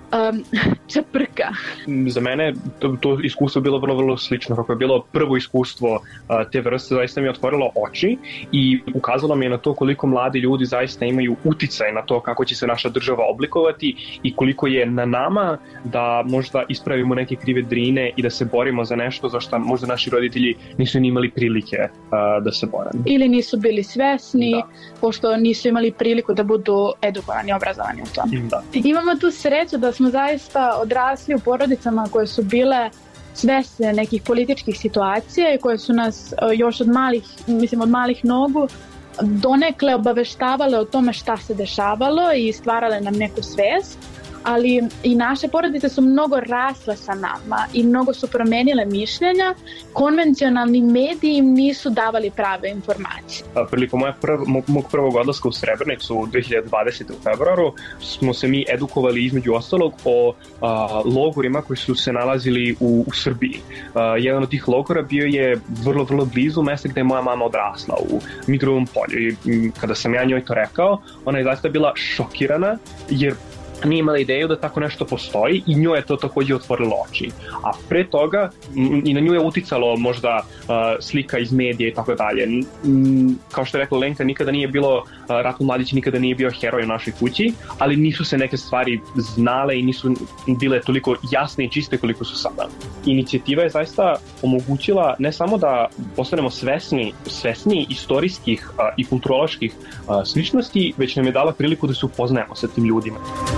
čeprka. Za mene to iskustvo bilo vrlo slično. Kako je bilo prvo iskustvo te vrste, zaista mi je otvorilo oči i ukazalo mi je na to koliko mladi ljudi zaista imaju uticaj na to kako će se naša država oblikovati i koliko je na nama da možda ispravimo neke krive drine i da se borimo za nešto za što možda naši roditelji nisu ni imali prilike da se bore. Ili nisu bili svesni, pošto nisu imali priliku da budu edukovani, obrazovani u tom. Da. Imamo tu sreću da smo zaista odrasli u porodicama koje su bile svesne nekih političkih situacija i koje su nas još od malih nogu donekle obaveštavale o tome šta se dešavalo i stvarale nam neku svest. Ali i naše porodice su mnogo rasle sa nama i mnogo su promenile mišljenja. Konvencionalni mediji im nisu davali prave informacije. Prilikom mog prvog odlaska u Srebrenicu 2020. u februaru smo se mi edukovali između ostalog o logorima koji su se nalazili u Srbiji. Jedan od tih logora bio je vrlo blizu mesta gde je moja mama odrasla, u Mitrovom polju. I kada sam ja njoj to rekao, ona je zaista bila šokirana jer nije imala ideju da tako nešto postoji i njoj je to također otvorilo oči. A pre toga i na nju je uticalo možda slika iz medija i tako dalje. Kao što je rekla Lenka, nikada nije bilo, Ratko Mladić nikada nije bio heroj u našoj kući, ali nisu se neke stvari znale i nisu bile toliko jasne i čiste koliko su sada. Inicijativa je zaista omogućila ne samo da postanemo svesni istorijskih i kulturoloških sličnosti, već nam je dala priliku da se upoznajemo sa tim ljudima.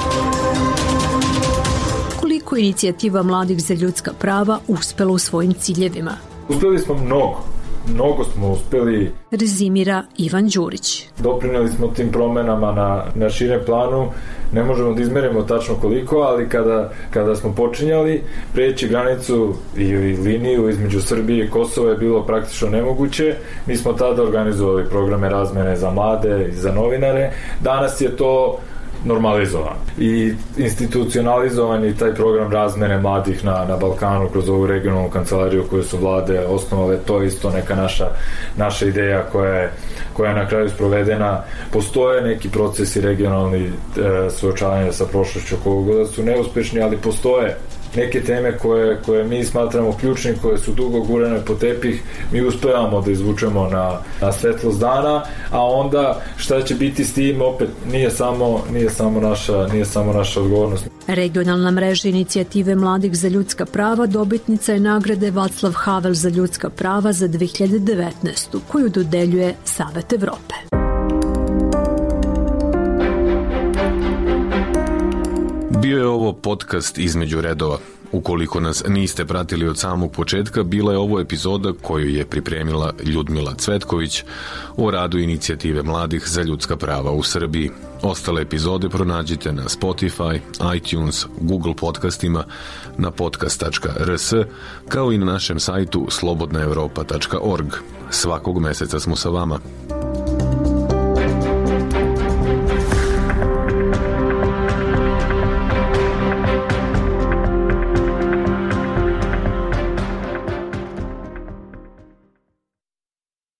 Koliko inicijativa Mladih za ljudska prava uspela u svojim ciljevima? Uspeli smo mnogo smo uspeli. Rezimira Ivan Đurić. Doprineli smo tim promenama na širem planu, ne možemo da izmerimo tačno koliko, ali kada smo počinjali preći granicu i liniju između Srbije i Kosova je bilo praktično nemoguće. Mi smo tada organizovali programe razmene za mlade i za novinare. Danas je to normalizovan i institucionalizovan i taj program razmene mladih na Balkanu kroz ovu regionalnu kancelariju koju su vlade osnovale. To je isto neka naša ideja koja je na kraju sprovedena. Postoje neki procesi regionalni suočavanja sa prošlošću koga su neuspešni, ali postoje neke teme koje mi smatramo ključnim, koje su dugo gurane po tepih, mi uspevamo da izvučemo na svetlost dana, a onda šta će biti s tim, opet nije samo naša odgovornost. Regionalna mreža inicijative Mladih za ljudska prava dobitnica je nagrade Václav Havel za ljudska prava za 2019. koju dodeljuje Savet Evrope. Bio je ovo podcast Između redova. Ukoliko nas niste pratili od samog početka, bila je ovo epizoda koju je pripremila Ljudmila Cvetković o radu inicijative mladih za ljudska prava u Srbiji. Ostale epizode pronađite na Spotify, iTunes, Google podcastima, na podcast.rs, kao i na našem sajtu slobodnaevropa.org. Svakog meseca smo sa vama.